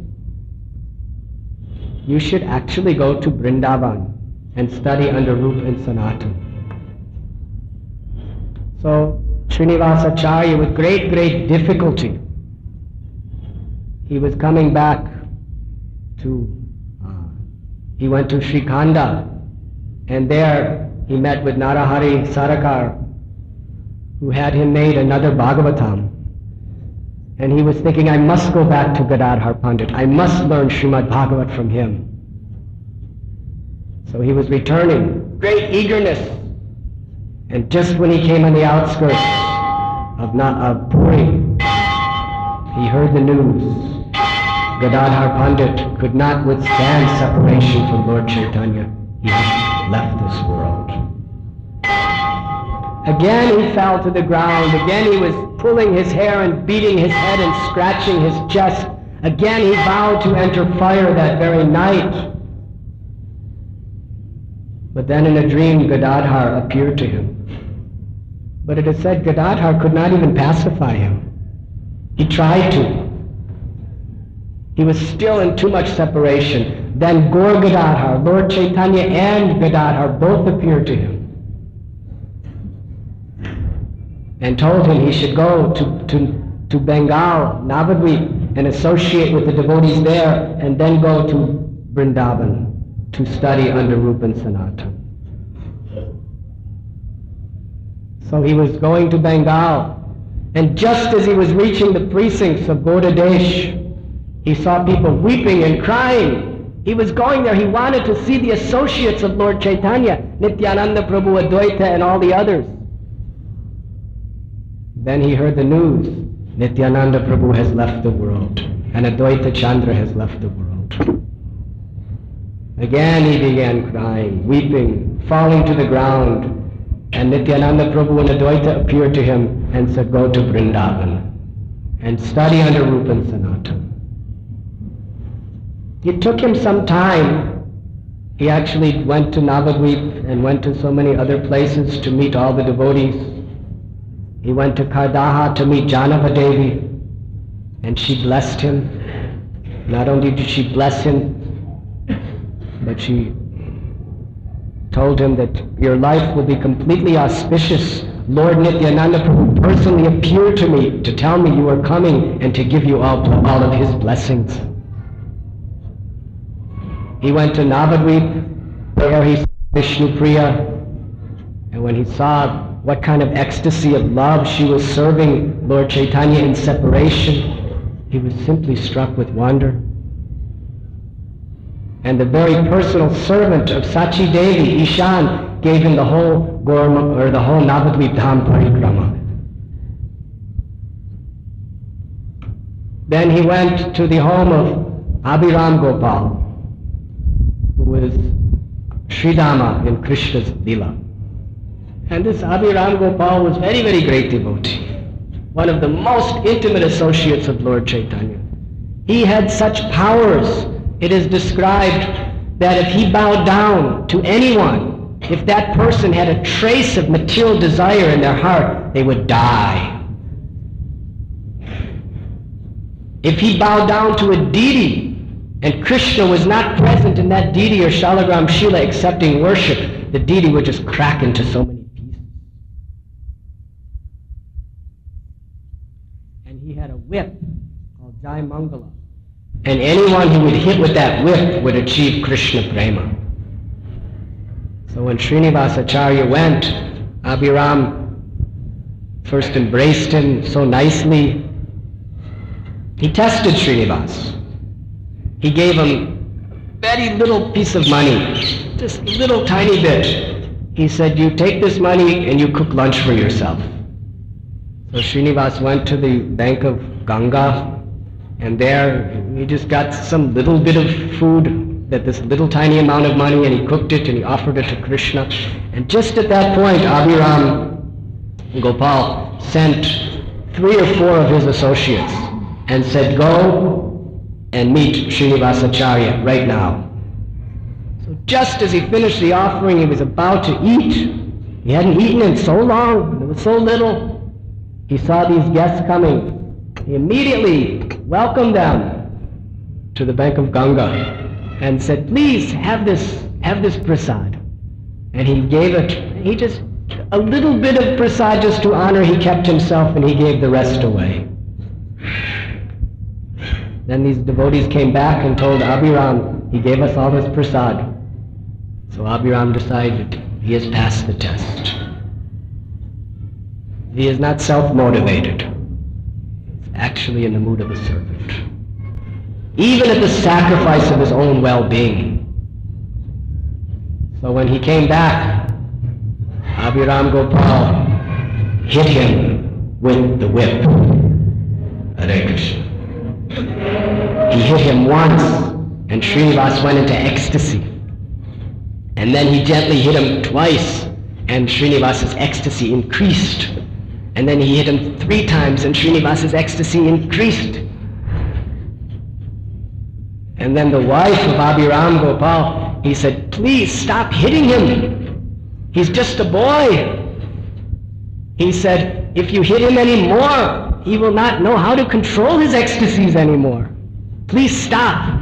S1: You should actually go to Vrindavan and study under Rupa and Sanatana. So Srinivasacharya, with great, great difficulty, he was coming back to, uh, he went to Srikhanda, and there he met with Narahari Sarakar, who had him made another Bhagavatam. And he was thinking, I must go back to Gadadhar Pandit. I must learn Srimad Bhagavat from him. So he was returning, great eagerness. And just when he came on the outskirts of, Na- of Puri, he heard the news. Gadadhar Pandit could not withstand separation from Lord Chaitanya. He had left this world. Again he fell to the ground. Again he was pulling his hair and beating his head and scratching his chest. Again he vowed to enter fire that very night. But then in a dream Gadadhar appeared to him. But it is said Gadadhar could not even pacify him. He tried to. He was still in too much separation. Then Gaur Gadadhar, Lord Chaitanya and Gadadhar both appeared to him and told him he should go to, to, to Bengal, Navadvip, and associate with the devotees there, and then go to Vrindavan to study under Rupa and Sanatana. So he was going to Bengal, and just as he was reaching the precincts of Gaudadesh, he saw people weeping and crying. He was going there. He wanted to see the associates of Lord Chaitanya, Nityananda Prabhu, Advaita, and all the others. Then he heard the news. Nityananda Prabhu has left the world, and Advaita Chandra has left the world. Again he began crying, weeping, falling to the ground. And Nityananda Prabhu and Advaita appeared to him and said, go to Vrindavan and study under Rupa and Sanatana. It took him some time. He actually went to Navadvip and went to so many other places to meet all the devotees. He went to Kardaha to meet Janava Devi, and she blessed him. Not only did she bless him, but she told him that your life will be completely auspicious. Lord Nityananda Prabhu personally appeared to me to tell me you are coming and to give you all, all of his blessings. He went to Navadvip, where he saw Vishnupriya, and when he saw what kind of ecstasy of love she was serving Lord Chaitanya in separation, he was simply struck with wonder. And the very personal servant of Sachi Devi, Ishan, gave him the whole Gorma, or the whole Navadvip Dham Parikrama. Then he went to the home of Abhiram Gopal, who was Sridama in Krishna's Lila. And this Abhiram Gopal was very, very great devotee, one of the most intimate associates of Lord Chaitanya. He had such powers. It is described that if he bowed down to anyone, if that person had a trace of material desire in their heart, they would die. If he bowed down to a deity, and Krishna was not present in that deity or Shalagram Shila accepting worship, the deity would just crack into so many pieces. And he had a whip called Jai Mangala. And anyone who would hit with that whip would achieve Krishna Prema. So when Srinivasacharya went, Abhiram first embraced him so nicely. He tested Srinivas. He gave him a very little piece of money, just a little tiny bit. He said, you take this money and you cook lunch for yourself. So Srinivas went to the bank of Ganga, and there he just got some little bit of food, that this little tiny amount of money, and he cooked it and he offered it to Krishna. And just at that point, Abhiram Gopal sent three or four of his associates and said, go and meet Srinivasacharya right now. So just as he finished the offering, he was about to eat. He hadn't eaten in so long, and there was so little. He saw these guests coming. He immediately welcomed them to the bank of Ganga and said, please have this, have this prasad. And he gave it, he just, a little bit of prasad just to honor, he kept himself and he gave the rest away. Then these devotees came back and told Abhiram, he gave us all this prasad. So Abhiram decided he has passed the test. He is not self-motivated. He's actually in the mood of a servant. Even at the sacrifice of his own well-being. So when he came back, Abhiram Gopal hit him with the whip. Hare Krishna. He hit him once, and Srinivas went into ecstasy. And then he gently hit him twice, and Srinivas's ecstasy increased. And then he hit him three times, and Srinivas's ecstasy increased. And then the wife of Abhiram Gopal, he said, please stop hitting him. He's just a boy. He said, if you hit him anymore, he will not know how to control his ecstasies anymore. Please stop.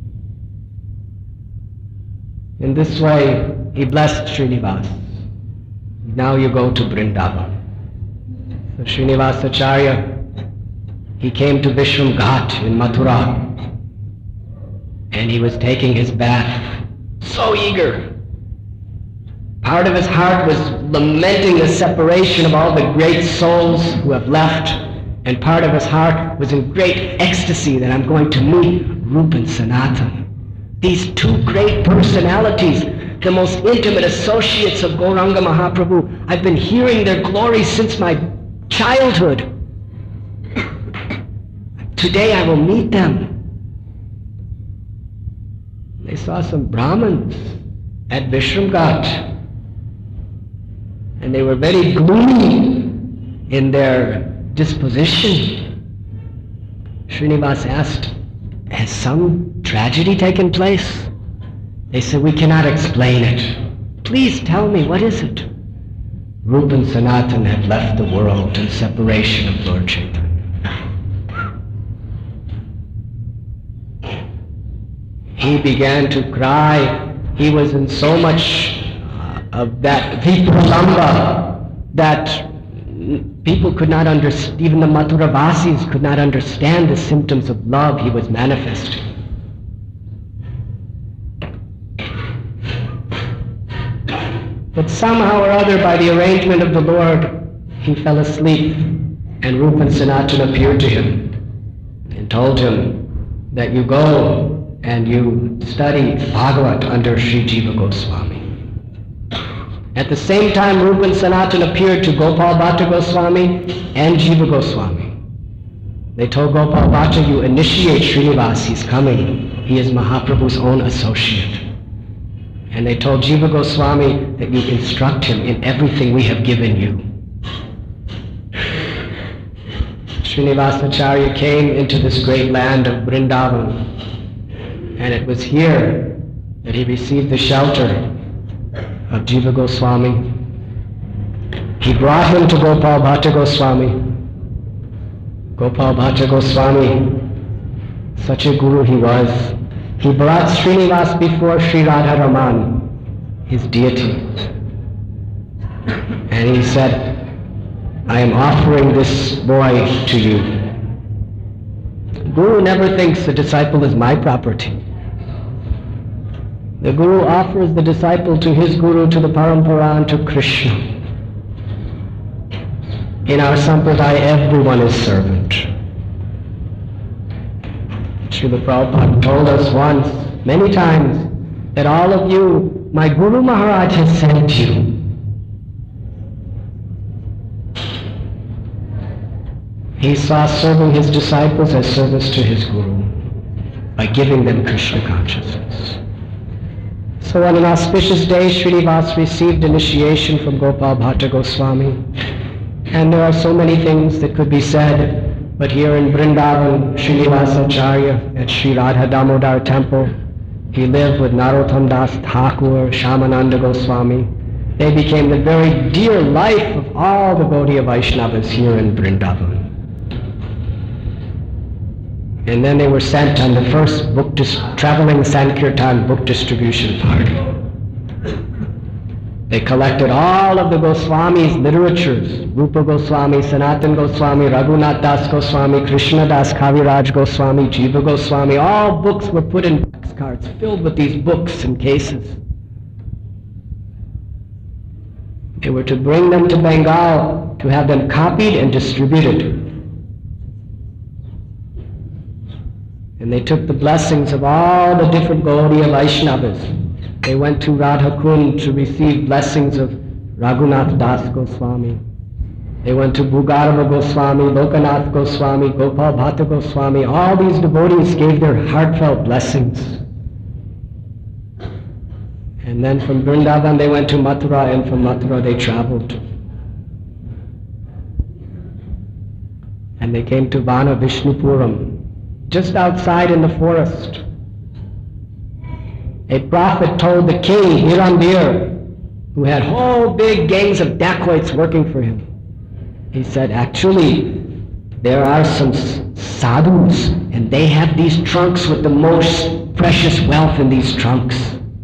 S1: In this way, he blessed Srinivas. Now you go to Vrindavan. So Srinivasacharya, he came to Vishram Ghat in Mathura, and he was taking his bath, so eager. Part of his heart was lamenting the separation of all the great souls who have left, and part of his heart was in great ecstasy that I'm going to meet Rupa and Sanatan. These two great personalities, the most intimate associates of Gauranga Mahaprabhu. I've been hearing their glory since my childhood. Today I will meet them. They saw some Brahmins at Vishram Ghat, and they were very gloomy in their disposition. Srinivas asked, has some tragedy taken place? They said, we cannot explain it. Please tell me, what is it? Rupa and Sanatan have left the world in separation of Lord Chaitanya. He began to cry. He was in so much uh, of that vipralamba that people could not understand, even the Mathuravasis could not understand the symptoms of love he was manifesting. But somehow or other, by the arrangement of the Lord, he fell asleep, and Rupa and Sanatan appeared to him and told him that you go and you study Bhagavat under Sri Jiva Goswami. At the same time, Rupa and Sanatan appeared to Gopal Bhatta Goswami and Jiva Goswami. They told Gopal Bhatta, you initiate Srinivas, he's coming. He is Mahaprabhu's own associate. And they told Jiva Goswami that you instruct him in everything we have given you. Srinivasacharya came into this great land of Vrindavan, and it was here that he received the shelter of Jiva Goswami. He brought him to Gopal Bhatta Goswami. Gopal Bhatta Goswami, such a guru he was, he brought Srinivas before Sri Radha Raman, his deity. And he said, I am offering this boy to you. Guru never thinks the disciple is my property. The Guru offers the disciple to his Guru, to the Parampara, and to Krishna. In our Sampradaya, everyone is servant. Srila Prabhupada told us once, many times, that all of you, my Guru Maharaj has sent you. He saw serving his disciples as service to his Guru by giving them Krishna consciousness. So on an auspicious day, Srinivas received initiation from Gopal Bhatta Goswami. And there are so many things that could be said, but here in Vrindavan, Srinivas Acharya at Sri Radha Damodar temple, he lived with Narottam Das Thakur, Shamananda Goswami. They became the very dear life of all the Gaudiya Vaishnavas here in Vrindavan. And then they were sent on the first book dis- traveling Sankirtan book distribution party. They collected all of the Goswamis' literatures, Rupa Goswami, Sanatan Goswami, Raghunath Das Goswami, Krishna Das Kaviraj Goswami, Jiva Goswami. All books were put in box carts filled with these books and cases. They were to bring them to Bengal to have them copied and distributed. And they took the blessings of all the different Gaudiya Vaishnavas. They went to Radha Kund to receive blessings of Raghunath Das Goswami. They went to Bhugarava Goswami, Lokanath Goswami, Gopal Bhatta Goswami. All these devotees gave their heartfelt blessings. And then from Vrindavan they went to Mathura, and from Mathura they traveled. And they came to Vana Vishnupuram, just outside in the forest. A prophet told the king, Hirandir, who had whole big gangs of dacoits working for him, he said, actually, there are some sadhus, and they have these trunks with the most precious wealth in these trunks.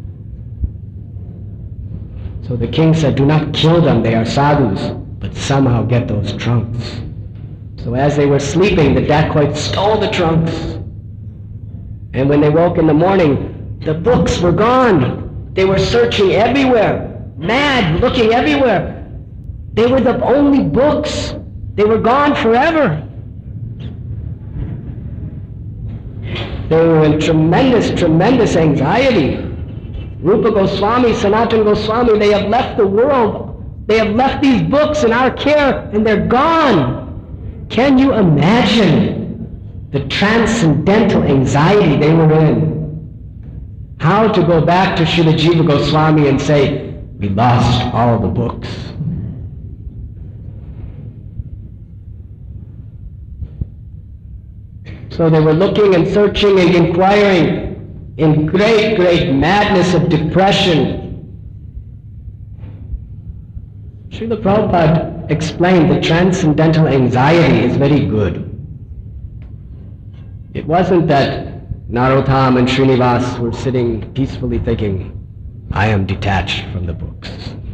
S1: So the king said, do not kill them, they are sadhus, but somehow get those trunks. So as they were sleeping, the dacoits stole the trunks. And when they woke in the morning, the books were gone. They were searching everywhere, mad, looking everywhere. They were the only books. They were gone forever. They were in tremendous, tremendous anxiety. Rupa Goswami, Sanatan Goswami, they have left the world. They have left these books in our care, and they're gone. Can you imagine the transcendental anxiety they were in? How to go back to Srila Jiva Goswami and say, we lost all the books. So they were looking and searching and inquiring in great, great madness of depression. Srila Prabhupada explained that transcendental anxiety is very good. It wasn't that Narottam and Srinivas were sitting peacefully thinking, I am detached from the books.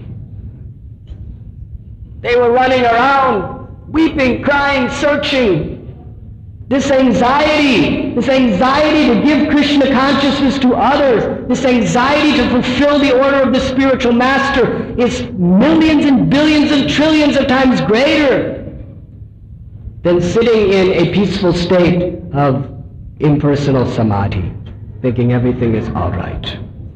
S1: They were running around, weeping, crying, searching. This anxiety, this anxiety to give Krishna consciousness to others, this anxiety to fulfill the order of the spiritual master is millions and billions and trillions of times greater than sitting in a peaceful state of impersonal samadhi, thinking everything is all right.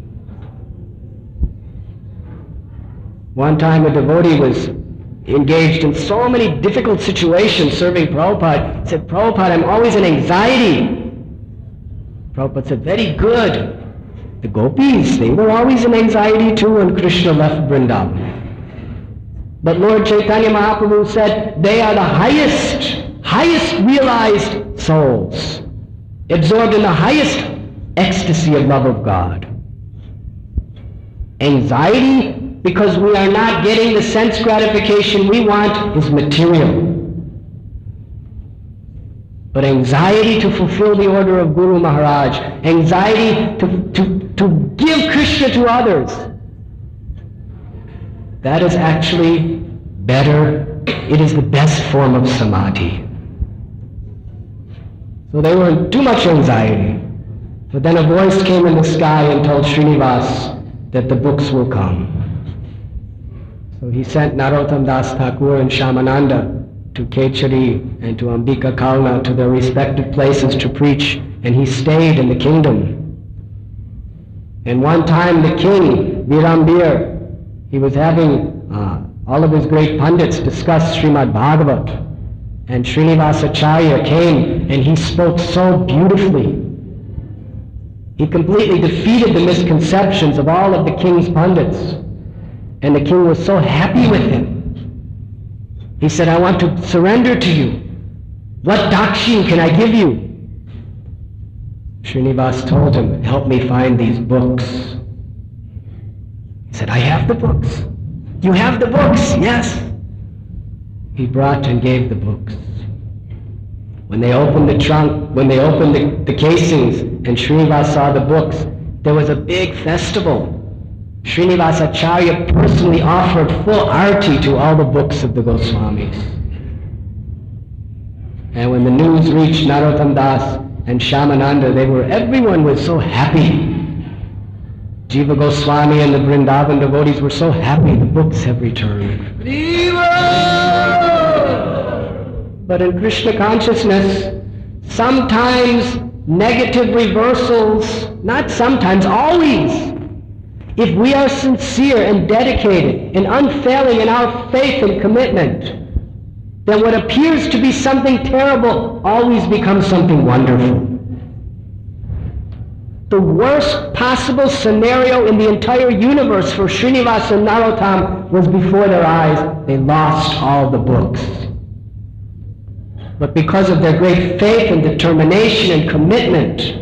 S1: One time a devotee was engaged in so many difficult situations serving Prabhupada. He said, Prabhupada, I'm always in anxiety. Prabhupada said, very good. The gopis, they were always in anxiety too when Krishna left Vrindavan. But Lord Chaitanya Mahaprabhu said, they are the highest, highest realized souls, absorbed in the highest ecstasy of love of God. Anxiety because we are not getting the sense gratification we want is material. But anxiety to fulfill the order of Guru Maharaj, anxiety to, to, to give Krishna to others, that is actually better. It is the best form of samadhi. So they were in too much anxiety. But then a voice came in the sky and told Srinivas that the books will come. So he sent Narottam Das Thakur and Shyamananda to Kechari and to Ambika Kalna, to their respective places to preach, and he stayed in the kingdom. And one time the king, Virambir, he was having uh, all of his great pundits discuss Srimad Bhagavat, and Srinivasacharya came and he spoke so beautifully. He completely defeated the misconceptions of all of the king's pundits, and the king was so happy with him. He said, I want to surrender to you. What dakshin can I give you? Srinivas told him, help me find these books. He said, I have the books. You have the books? Yes. He brought and gave the books. When they opened the trunk, when they opened the, the casings, and Srinivas saw the books, there was a big festival. Srinivasacharya personally offered full arati to all the books of the Goswamis. And when the news reached Narottam Das and Shyamananda, they were, everyone was so happy. Jiva Goswami and the Vrindavan devotees were so happy the books have returned. But in Krishna consciousness, sometimes negative reversals, not sometimes, always. If we are sincere and dedicated and unfailing in our faith and commitment, then what appears to be something terrible always becomes something wonderful. The worst possible scenario in the entire universe for Srinivas and Narottam was before their eyes. They lost all the books. But because of their great faith and determination and commitment,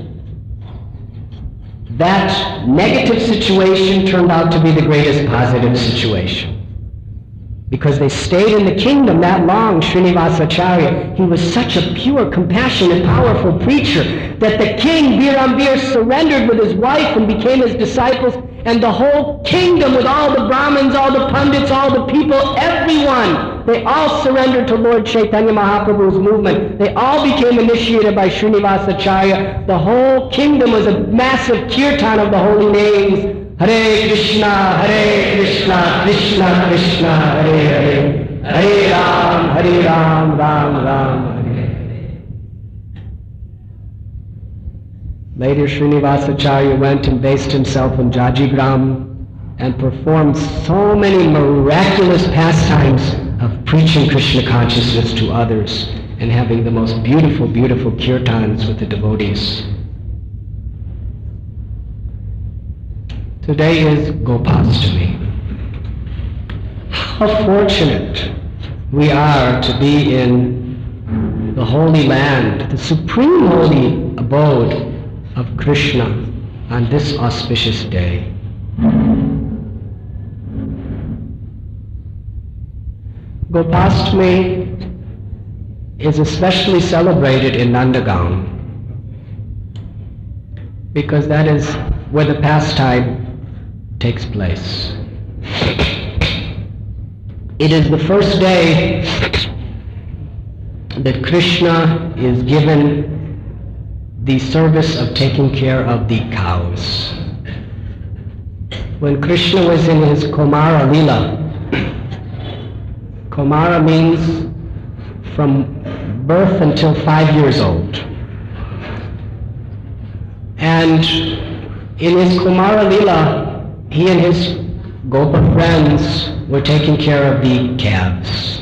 S1: that negative situation turned out to be the greatest positive situation. Because they stayed in the kingdom that long, Srinivasacharya, he was such a pure, compassionate, powerful preacher that the king, Virambir, surrendered with his wife and became his disciples, and the whole kingdom with all the Brahmins, all the Pandits, all the people, everyone, they all surrendered to Lord Chaitanya Mahaprabhu's movement. They all became initiated by Srinivasacharya. The whole kingdom was a massive kirtan of the holy names. Hare Krishna, Hare Krishna, Krishna Krishna, Hare Hare, Hare Ram, Hare Ram, Ram Ram, Hare Hare. Later Srinivasacharya went and based himself in Jajigram and performed so many miraculous pastimes of preaching Krishna consciousness to others and having the most beautiful, beautiful kirtans with the devotees. Today is Gopastami. How fortunate we are to be in the holy land, the supreme holy abode of Krishna on this auspicious day. Gopastami is especially celebrated in Nandagaon because that is where the pastime takes place. It is the first day that Krishna is given the service of taking care of the cows. When Krishna was in his Kumara Lila, Kumara means from birth until five years old. And in his Kumara Lila, he and his Gopa friends were taking care of the calves.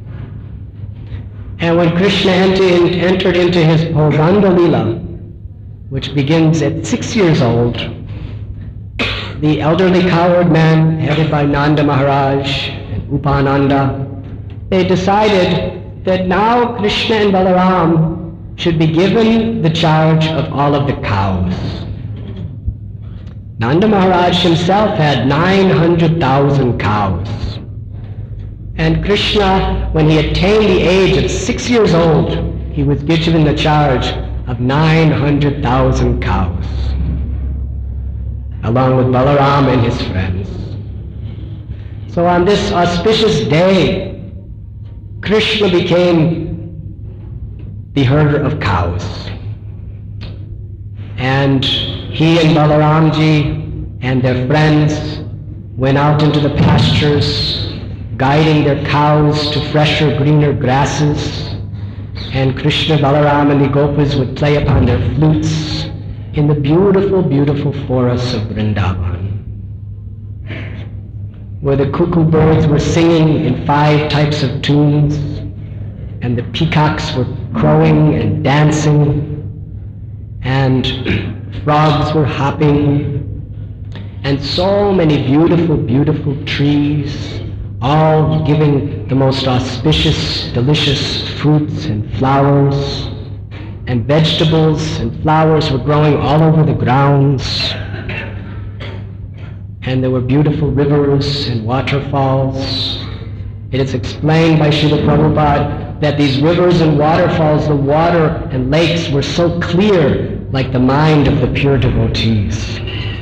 S1: And when Krishna entered, entered into his Pauganda Lila, which begins at six years old, the elderly cowherd men, headed by Nanda Maharaj and Upananda, they decided that now Krishna and Balaram should be given the charge of all of the cows. Nanda Maharaj himself had nine hundred thousand cows. And Krishna, when he attained the age of six years old, he was given the charge of nine hundred thousand cows, along with Balaram and his friends. So on this auspicious day, Krishna became the herder of cows. And he and Balaramji and their friends went out into the pastures, guiding their cows to fresher, greener grasses. And Krishna, Balaram, and the Gopas would play upon their flutes in the beautiful, beautiful forests of Vrindavan, where the cuckoo birds were singing in five types of tunes, and the peacocks were crowing and dancing, and frogs were hopping, and so many beautiful, beautiful trees, all giving the most auspicious, delicious fruits and flowers, and vegetables and flowers were growing all over the grounds, and there were beautiful rivers and waterfalls. It is explained by Srila Prabhupada that these rivers and waterfalls, the water and lakes, were so clear, like the mind of the pure devotees.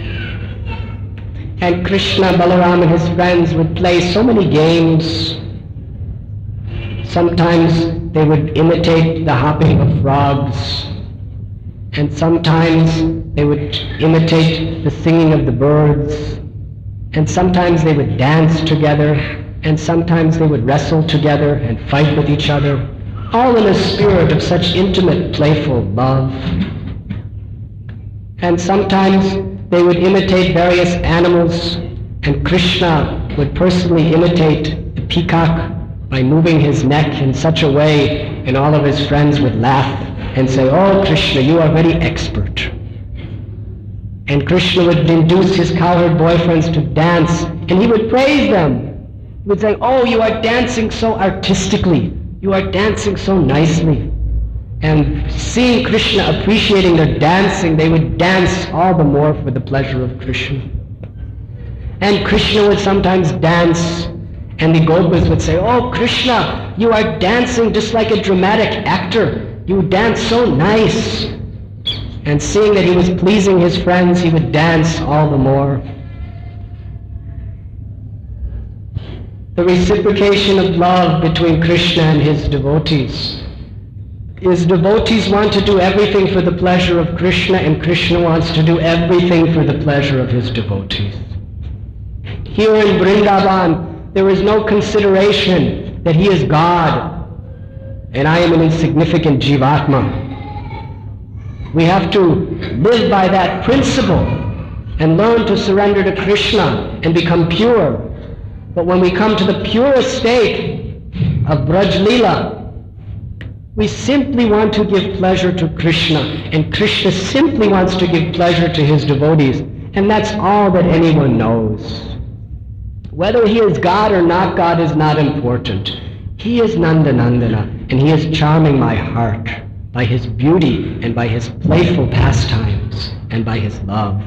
S1: And Krishna, Balaram, and his friends would play so many games. Sometimes they would imitate the hopping of frogs, and sometimes they would imitate the singing of the birds, and sometimes they would dance together, and sometimes they would wrestle together and fight with each other, all in a spirit of such intimate, playful love. And sometimes they would imitate various animals, and Krishna would personally imitate the peacock by moving his neck in such a way, and all of his friends would laugh and say, "Oh, Krishna, you are very expert." And Krishna would induce his cowherd boyfriends to dance, and he would praise them. He would say, "Oh, you are dancing so artistically. You are dancing so nicely." And seeing Krishna appreciating their dancing, they would dance all the more for the pleasure of Krishna. And Krishna would sometimes dance, and the Gopas would say, "Oh, Krishna, you are dancing just like a dramatic actor. You dance so nice." And seeing that he was pleasing his friends, he would dance all the more. The reciprocation of love between Krishna and his devotees. His devotees want to do everything for the pleasure of Krishna, and Krishna wants to do everything for the pleasure of his devotees. Here in Vrindavan, there is no consideration that he is God and I am an insignificant Jivatma. We have to live by that principle and learn to surrender to Krishna and become pure. But when we come to the purest state of Braj Leela, we simply want to give pleasure to Krishna, and Krishna simply wants to give pleasure to his devotees, and that's all that anyone knows. Whether he is God or not God is not important. He is Nanda Nandana, and he is charming my heart by his beauty and by his playful pastimes and by his love.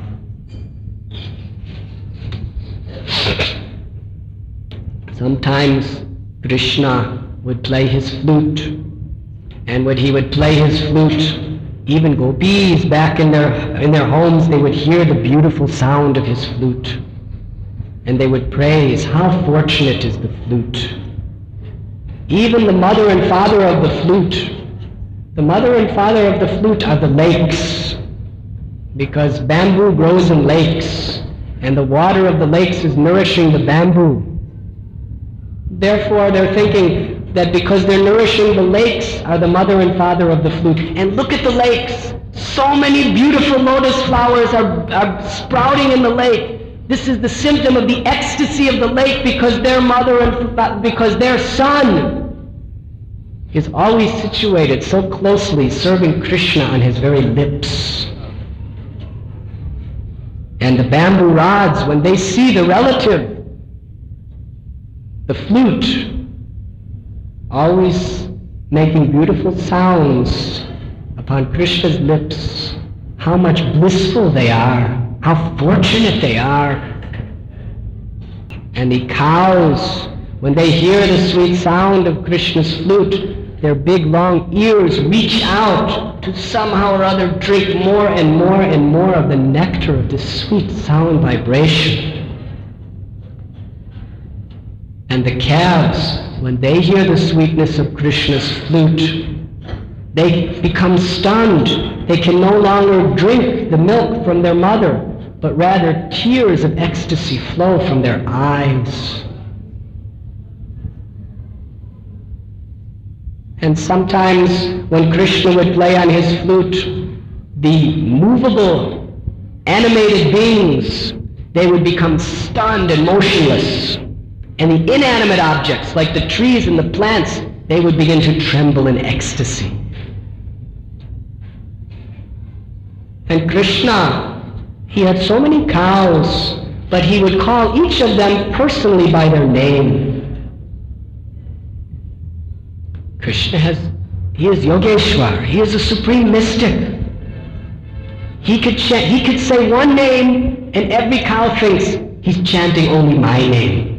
S1: Sometimes Krishna would play his flute, and when he would play his flute, even gopis back in their, in their homes, they would hear the beautiful sound of his flute, and they would praise, how fortunate is the flute. Even the mother and father of the flute, the mother and father of the flute are the lakes, because bamboo grows in lakes, and the water of the lakes is nourishing the bamboo. Therefore, they're thinking that because they're nourishing the lakes are the mother and father of the flute. And look at the lakes. So many beautiful lotus flowers are, are sprouting in the lake. This is the symptom of the ecstasy of the lake, because their mother and because their son is always situated so closely, serving Krishna on his very lips. And the bamboo rods, when they see the relative, the flute, always making beautiful sounds upon Krishna's lips, how much blissful they are. how fortunate they are. And the cows, when they hear the sweet sound of Krishna's flute, their big long ears reach out to somehow or other drink more and more and more of the nectar of this sweet sound vibration. And the calves, when they hear the sweetness of Krishna's flute, they become stunned. They can no longer drink the milk from their mother, but rather tears of ecstasy flow from their eyes. And sometimes when Krishna would play on his flute, the movable, animated beings, they would become stunned and motionless. And the inanimate objects, like the trees and the plants, they would begin to tremble in ecstasy. And Krishna, he had so many cows, but he would call each of them personally by their name. Krishna has, he is Yogeshwar, he is a supreme mystic. He could, ch- he could say one name and every cow thinks he's chanting only my name.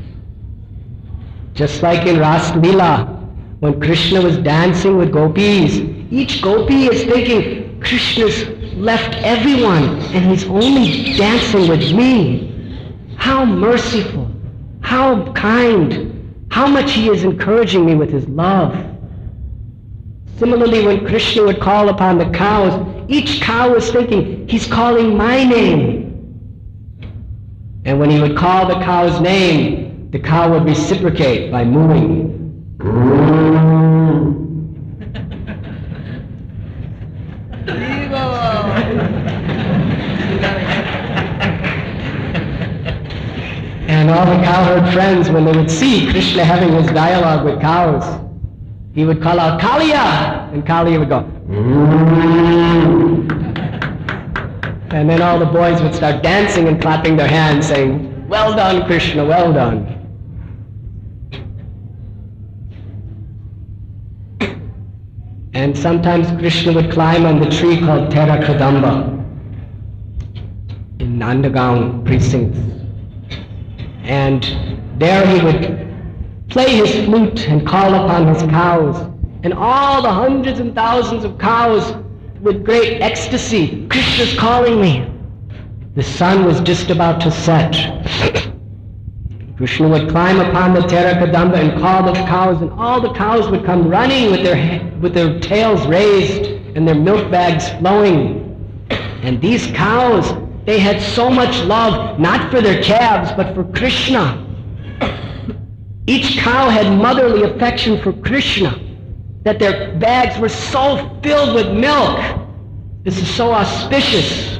S1: Just like in Ras Leela, when Krishna was dancing with gopis, each gopi is thinking, Krishna's left everyone and he's only dancing with me. How merciful, how kind, how much he is encouraging me with his love. Similarly, when Krishna would call upon the cows, each cow was thinking, he's calling my name. And when he would call the cow's name, the cow would reciprocate by mooing. And all the cowherd friends, when they would see Krishna having his dialogue with cows, he would call out, Kaliya! And Kaliya would go, and then all the boys would start dancing and clapping their hands, saying, well done, Krishna, well done. And sometimes Krishna would climb on the tree called Tera Kadamba in Nandagaon precincts. And there he would play his flute and call upon his cows. And all the hundreds and thousands of cows, with great ecstasy, Krishna's calling me. The sun was just about to set. Krishna would climb upon the Tera Kadamba and call the cows, and all the cows would come running with their, with their tails raised and their milk bags flowing. And these cows, they had so much love, not for their calves, but for Krishna. Each cow had motherly affection for Krishna, that their bags were so filled with milk. This is so auspicious.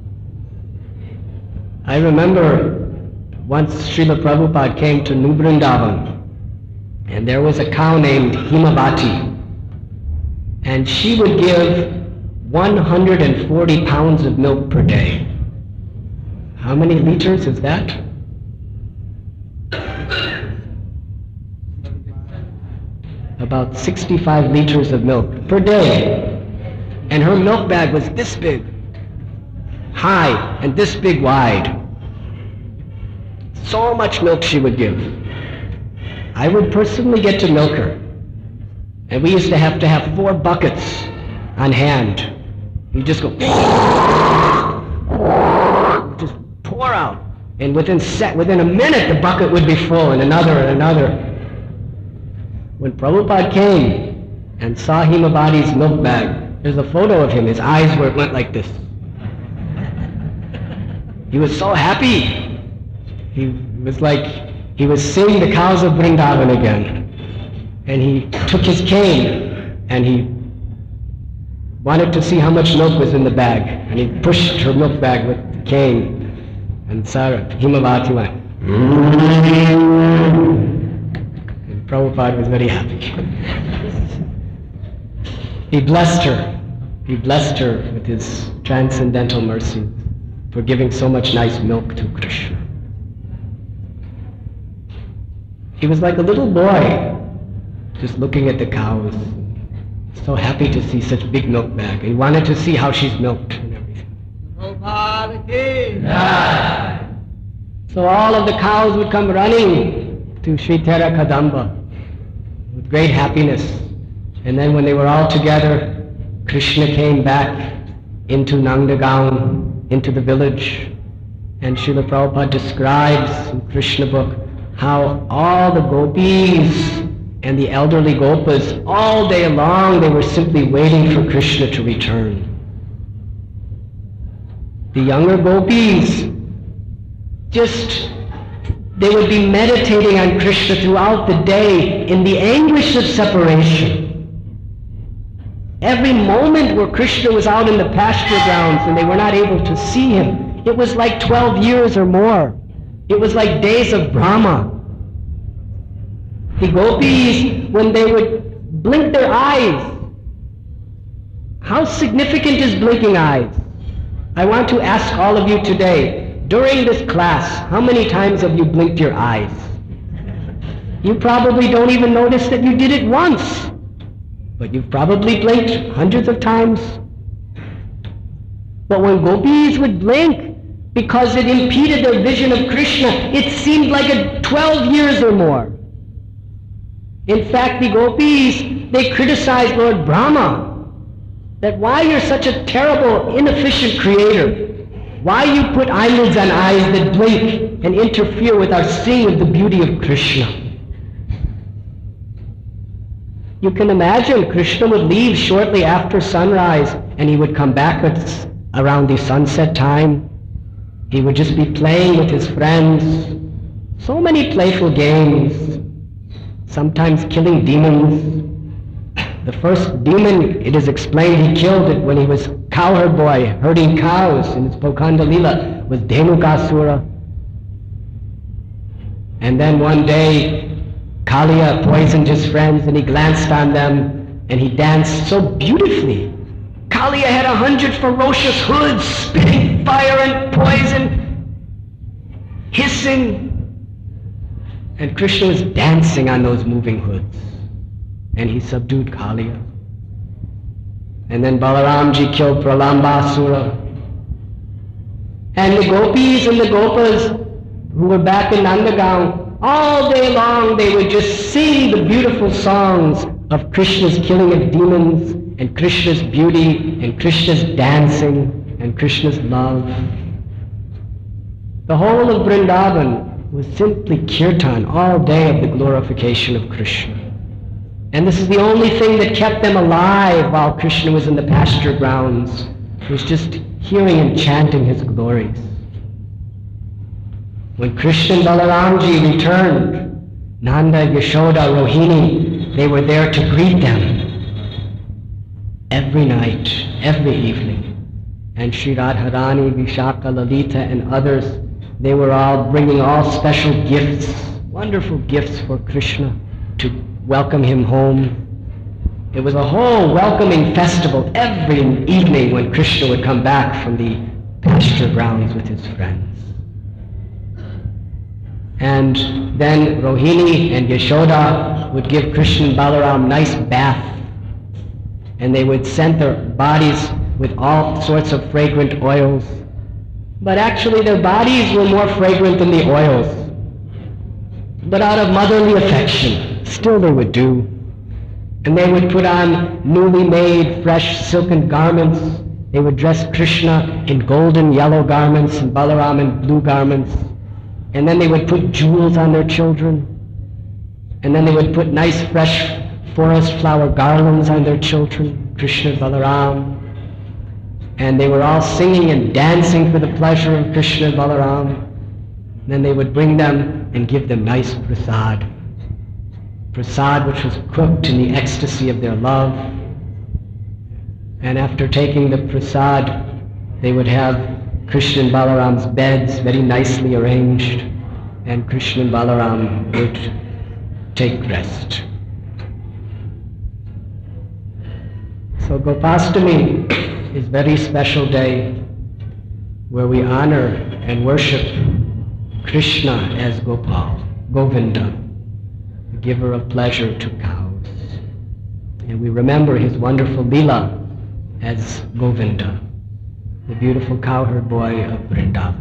S1: I remember once Srila Prabhupada came to New Vrindavan, and there was a cow named Himavati, and she would give one hundred forty pounds of milk per day. How many liters is that? About sixty-five liters of milk per day. And her milk bag was this big, high, and this big wide. So much milk she would give. I would personally get to milk her. And we used to have to have four buckets on hand. You just go, just pour out. And within set, within a minute, the bucket would be full, and another and another. When Prabhupada came and saw Himavati's milk bag, there's a photo of him. His eyes were went like this. He was so happy. He was like he was seeing the cows of Vrindavan again. And he took his cane and he wanted to see how much milk was in the bag. And he pushed her milk bag with the cane. And Sarah, Himavati went. And Prabhupada was very happy. He blessed her. He blessed her with his transcendental mercy for giving so much nice milk to Krishna. He was like a little boy, just looking at the cows, so happy to see such big milk bag. He wanted to see how she's milked and everything. So all of the cows would come running to Sri Tera Kadamba with great happiness. And then when they were all together, Krishna came back into Nandagaon, into the village. And Srila Prabhupada describes in Krishna book how all the gopis and the elderly gopas, all day long, they were simply waiting for Krishna to return. The younger gopis, just, they would be meditating on Krishna throughout the day in the anguish of separation. Every moment where Krishna was out in the pasture grounds and they were not able to see him, it was like twelve years or more. It was like days of Brahma. The gopis, when they would blink their eyes, how significant is blinking eyes? I want to ask all of you today, during this class, how many times have you blinked your eyes? You probably don't even notice that you did it once, but you've probably blinked hundreds of times. But when gopis would blink, because it impeded their vision of Krishna, it seemed like a twelve years or more. In fact, the gopis, they criticized Lord Brahma, that why you're such a terrible, inefficient creator. Why you put eyelids on eyes that blink and interfere with our seeing of the beauty of Krishna. You can imagine Krishna would leave shortly after sunrise and he would come back at, around the sunset time. He would just be playing with his friends. So many playful games. Sometimes killing demons. The first demon, it is explained, he killed it when he was cowherd boy, herding cows in his Pokanda Lila, was Dhenukasura. And then one day, Kaliya poisoned his friends and he glanced on them and he danced so beautifully. Kaliya had a hundred ferocious hoods, spitting fire and poison, hissing. And Krishna was dancing on those moving hoods. And he subdued Kaliya. And then Balaramji killed Pralambasura. And the gopis and the gopas who were back in Nandagaon, all day long they would just sing the beautiful songs of Krishna's killing of demons, and Krishna's beauty, and Krishna's dancing, and Krishna's love. The whole of Vrindavan was simply kirtan all day of the glorification of Krishna. And this is the only thing that kept them alive while Krishna was in the pasture grounds, was just hearing and chanting his glories. When Krishna and Balaramji returned, Nanda, Yashoda, Rohini, they were there to greet them every night, every evening. And Sri Radharani, Vishaka, Lalita, and others, they were all bringing all special gifts, wonderful gifts for Krishna to welcome him home. It was a whole welcoming festival every evening when Krishna would come back from the pasture grounds with his friends. And then Rohini and Yashoda would give Krishna and Balaram nice bath, and they would scent their bodies with all sorts of fragrant oils. But actually their bodies were more fragrant than the oils. But out of motherly affection, still they would do. And they would put on newly made, fresh silken garments. They would dress Krishna in golden yellow garments and Balaram in blue garments. And then they would put jewels on their children. And then they would put nice, fresh forest flower garlands on their children, Krishna and Balaram. And they were all singing and dancing for the pleasure of Krishna and Balaram. And then they would bring them and give them nice prasad. Prasad which was cooked in the ecstasy of their love. And after taking the prasad, they would have Krishna and Balaram's beds very nicely arranged, and Krishna and Balaram would take rest. So Gopastami is a very special day where we honor and worship Krishna as Gopal, Govinda, the giver of pleasure to cows. And we remember his wonderful Leela as Govinda. the beautiful cowherd boy of Vrindavan.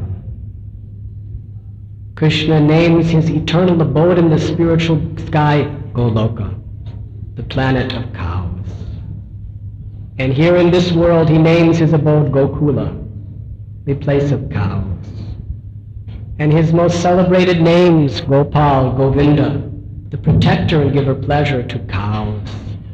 S1: Krishna names his eternal abode in the spiritual sky Goloka, the planet of cows. And here in this world he names his abode Gokula, the place of cows. And his most celebrated names, Gopal, Govinda, the protector and giver pleasure to cows.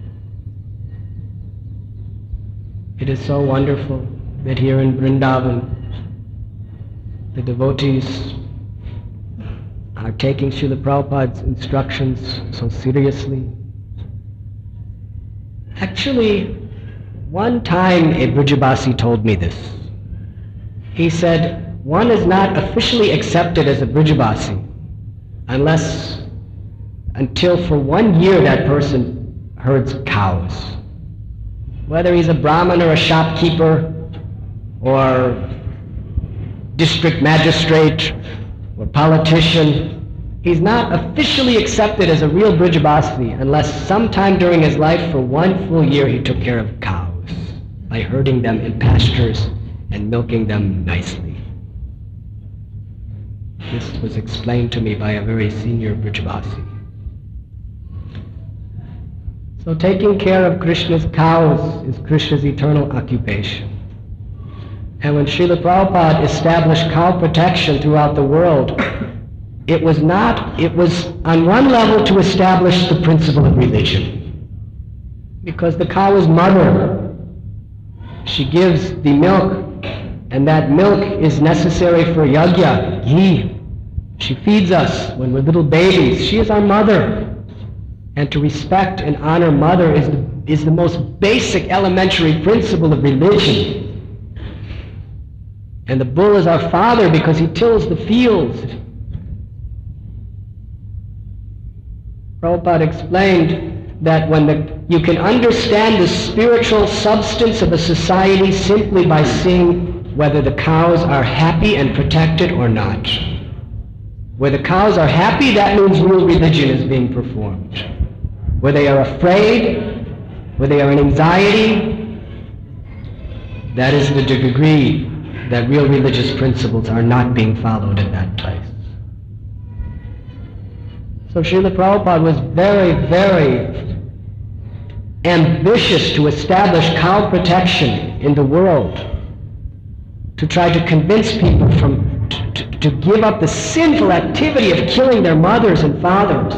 S1: It is so wonderful that here in Vrindavan, the devotees are taking Srila Prabhupada's instructions so seriously. Actually, one time a Brijabasi told me this. He said, one is not officially accepted as a Brijabasi unless, until for one year that person herds cows. Whether he's a Brahmin or a shopkeeper or district magistrate or politician, he's not officially accepted as a real Brijabasi unless sometime during his life for one full year he took care of cows by herding them in pastures and milking them nicely. This was explained to me by a very senior Brijabasi. So taking care of Krishna's cows is Krishna's eternal occupation. And when Srila Prabhupada established cow protection throughout the world, it was not, it was on one level to establish the principle of religion. Because the cow is mother. She gives the milk, and that milk is necessary for yajna, ghee. She feeds us when we're little babies. She is our mother. And to respect and honor mother is the, is the most basic elementary principle of religion. And the bull is our father because he tills the fields. Prabhupada explained that when the, you can understand the spiritual substance of a society simply by seeing whether the cows are happy and protected or not. Where the cows are happy, that means real religion is being performed. Where they are afraid, where they are in anxiety, that is the degree that real religious principles are not being followed in that place. So Srila Prabhupada was very, very ambitious to establish cow protection in the world, to try to convince people from, to, to, to give up the sinful activity of killing their mothers and fathers.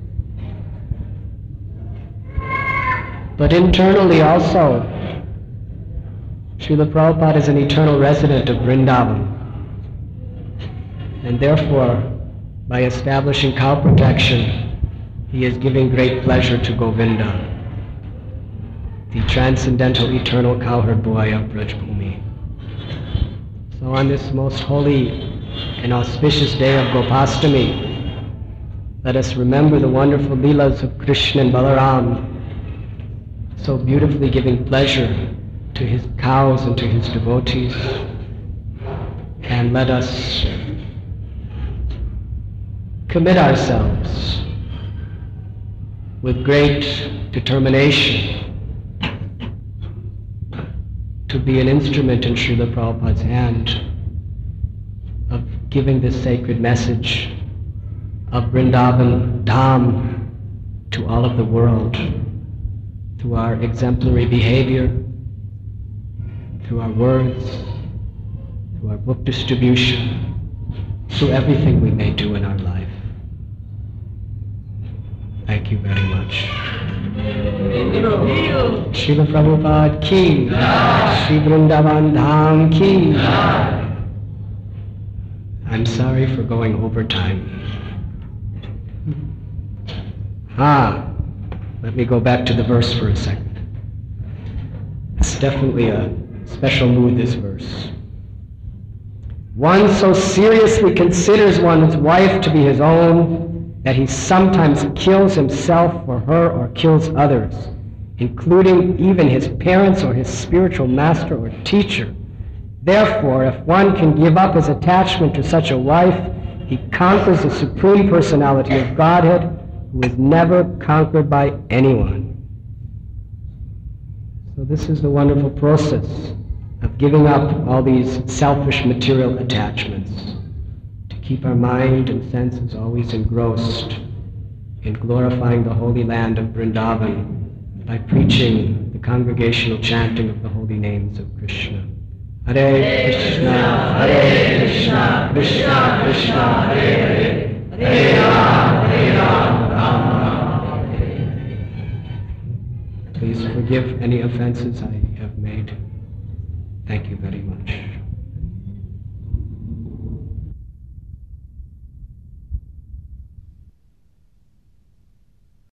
S1: But internally also, Srila Prabhupada is an eternal resident of Vrindavan. And therefore, by establishing cow protection, he is giving great pleasure to Govinda, the transcendental eternal cowherd boy of Brajbhumi. So on this most holy and auspicious day of Gopastami, let us remember the wonderful leelas of Krishna and Balaram, so beautifully giving pleasure to his cows and to his devotees. And let us commit ourselves with great determination to be an instrument in Srila Prabhupada's hand of giving this sacred message of Vrindavan Dham to all of the world through our exemplary behavior, through our words, through our book distribution, through everything we may do in our life. Thank you very much. Srila Prabhupada ki, Sri Vrindavan Dham ki. I'm sorry for going over time. Ah, let me go back to the verse for a second. It's definitely a special mood, this verse. One so seriously considers one's wife to be his own that he sometimes kills himself for her or kills others, including even his parents or his spiritual master or teacher. Therefore, if one can give up his attachment to such a wife, he conquers the Supreme Personality of Godhead, who is never conquered by anyone. So this is the wonderful process of giving up all these selfish material attachments, to keep our mind and senses always engrossed in glorifying the holy land of Vrindavan by preaching the congregational chanting of the holy names of Krishna. Hare Krishna, Hare Krishna, Krishna Krishna, Hare Hare, Hare Ram, Hare Ram, Ram Ram, Hare Hare. Please forgive any offenses I have made. Thank you very much.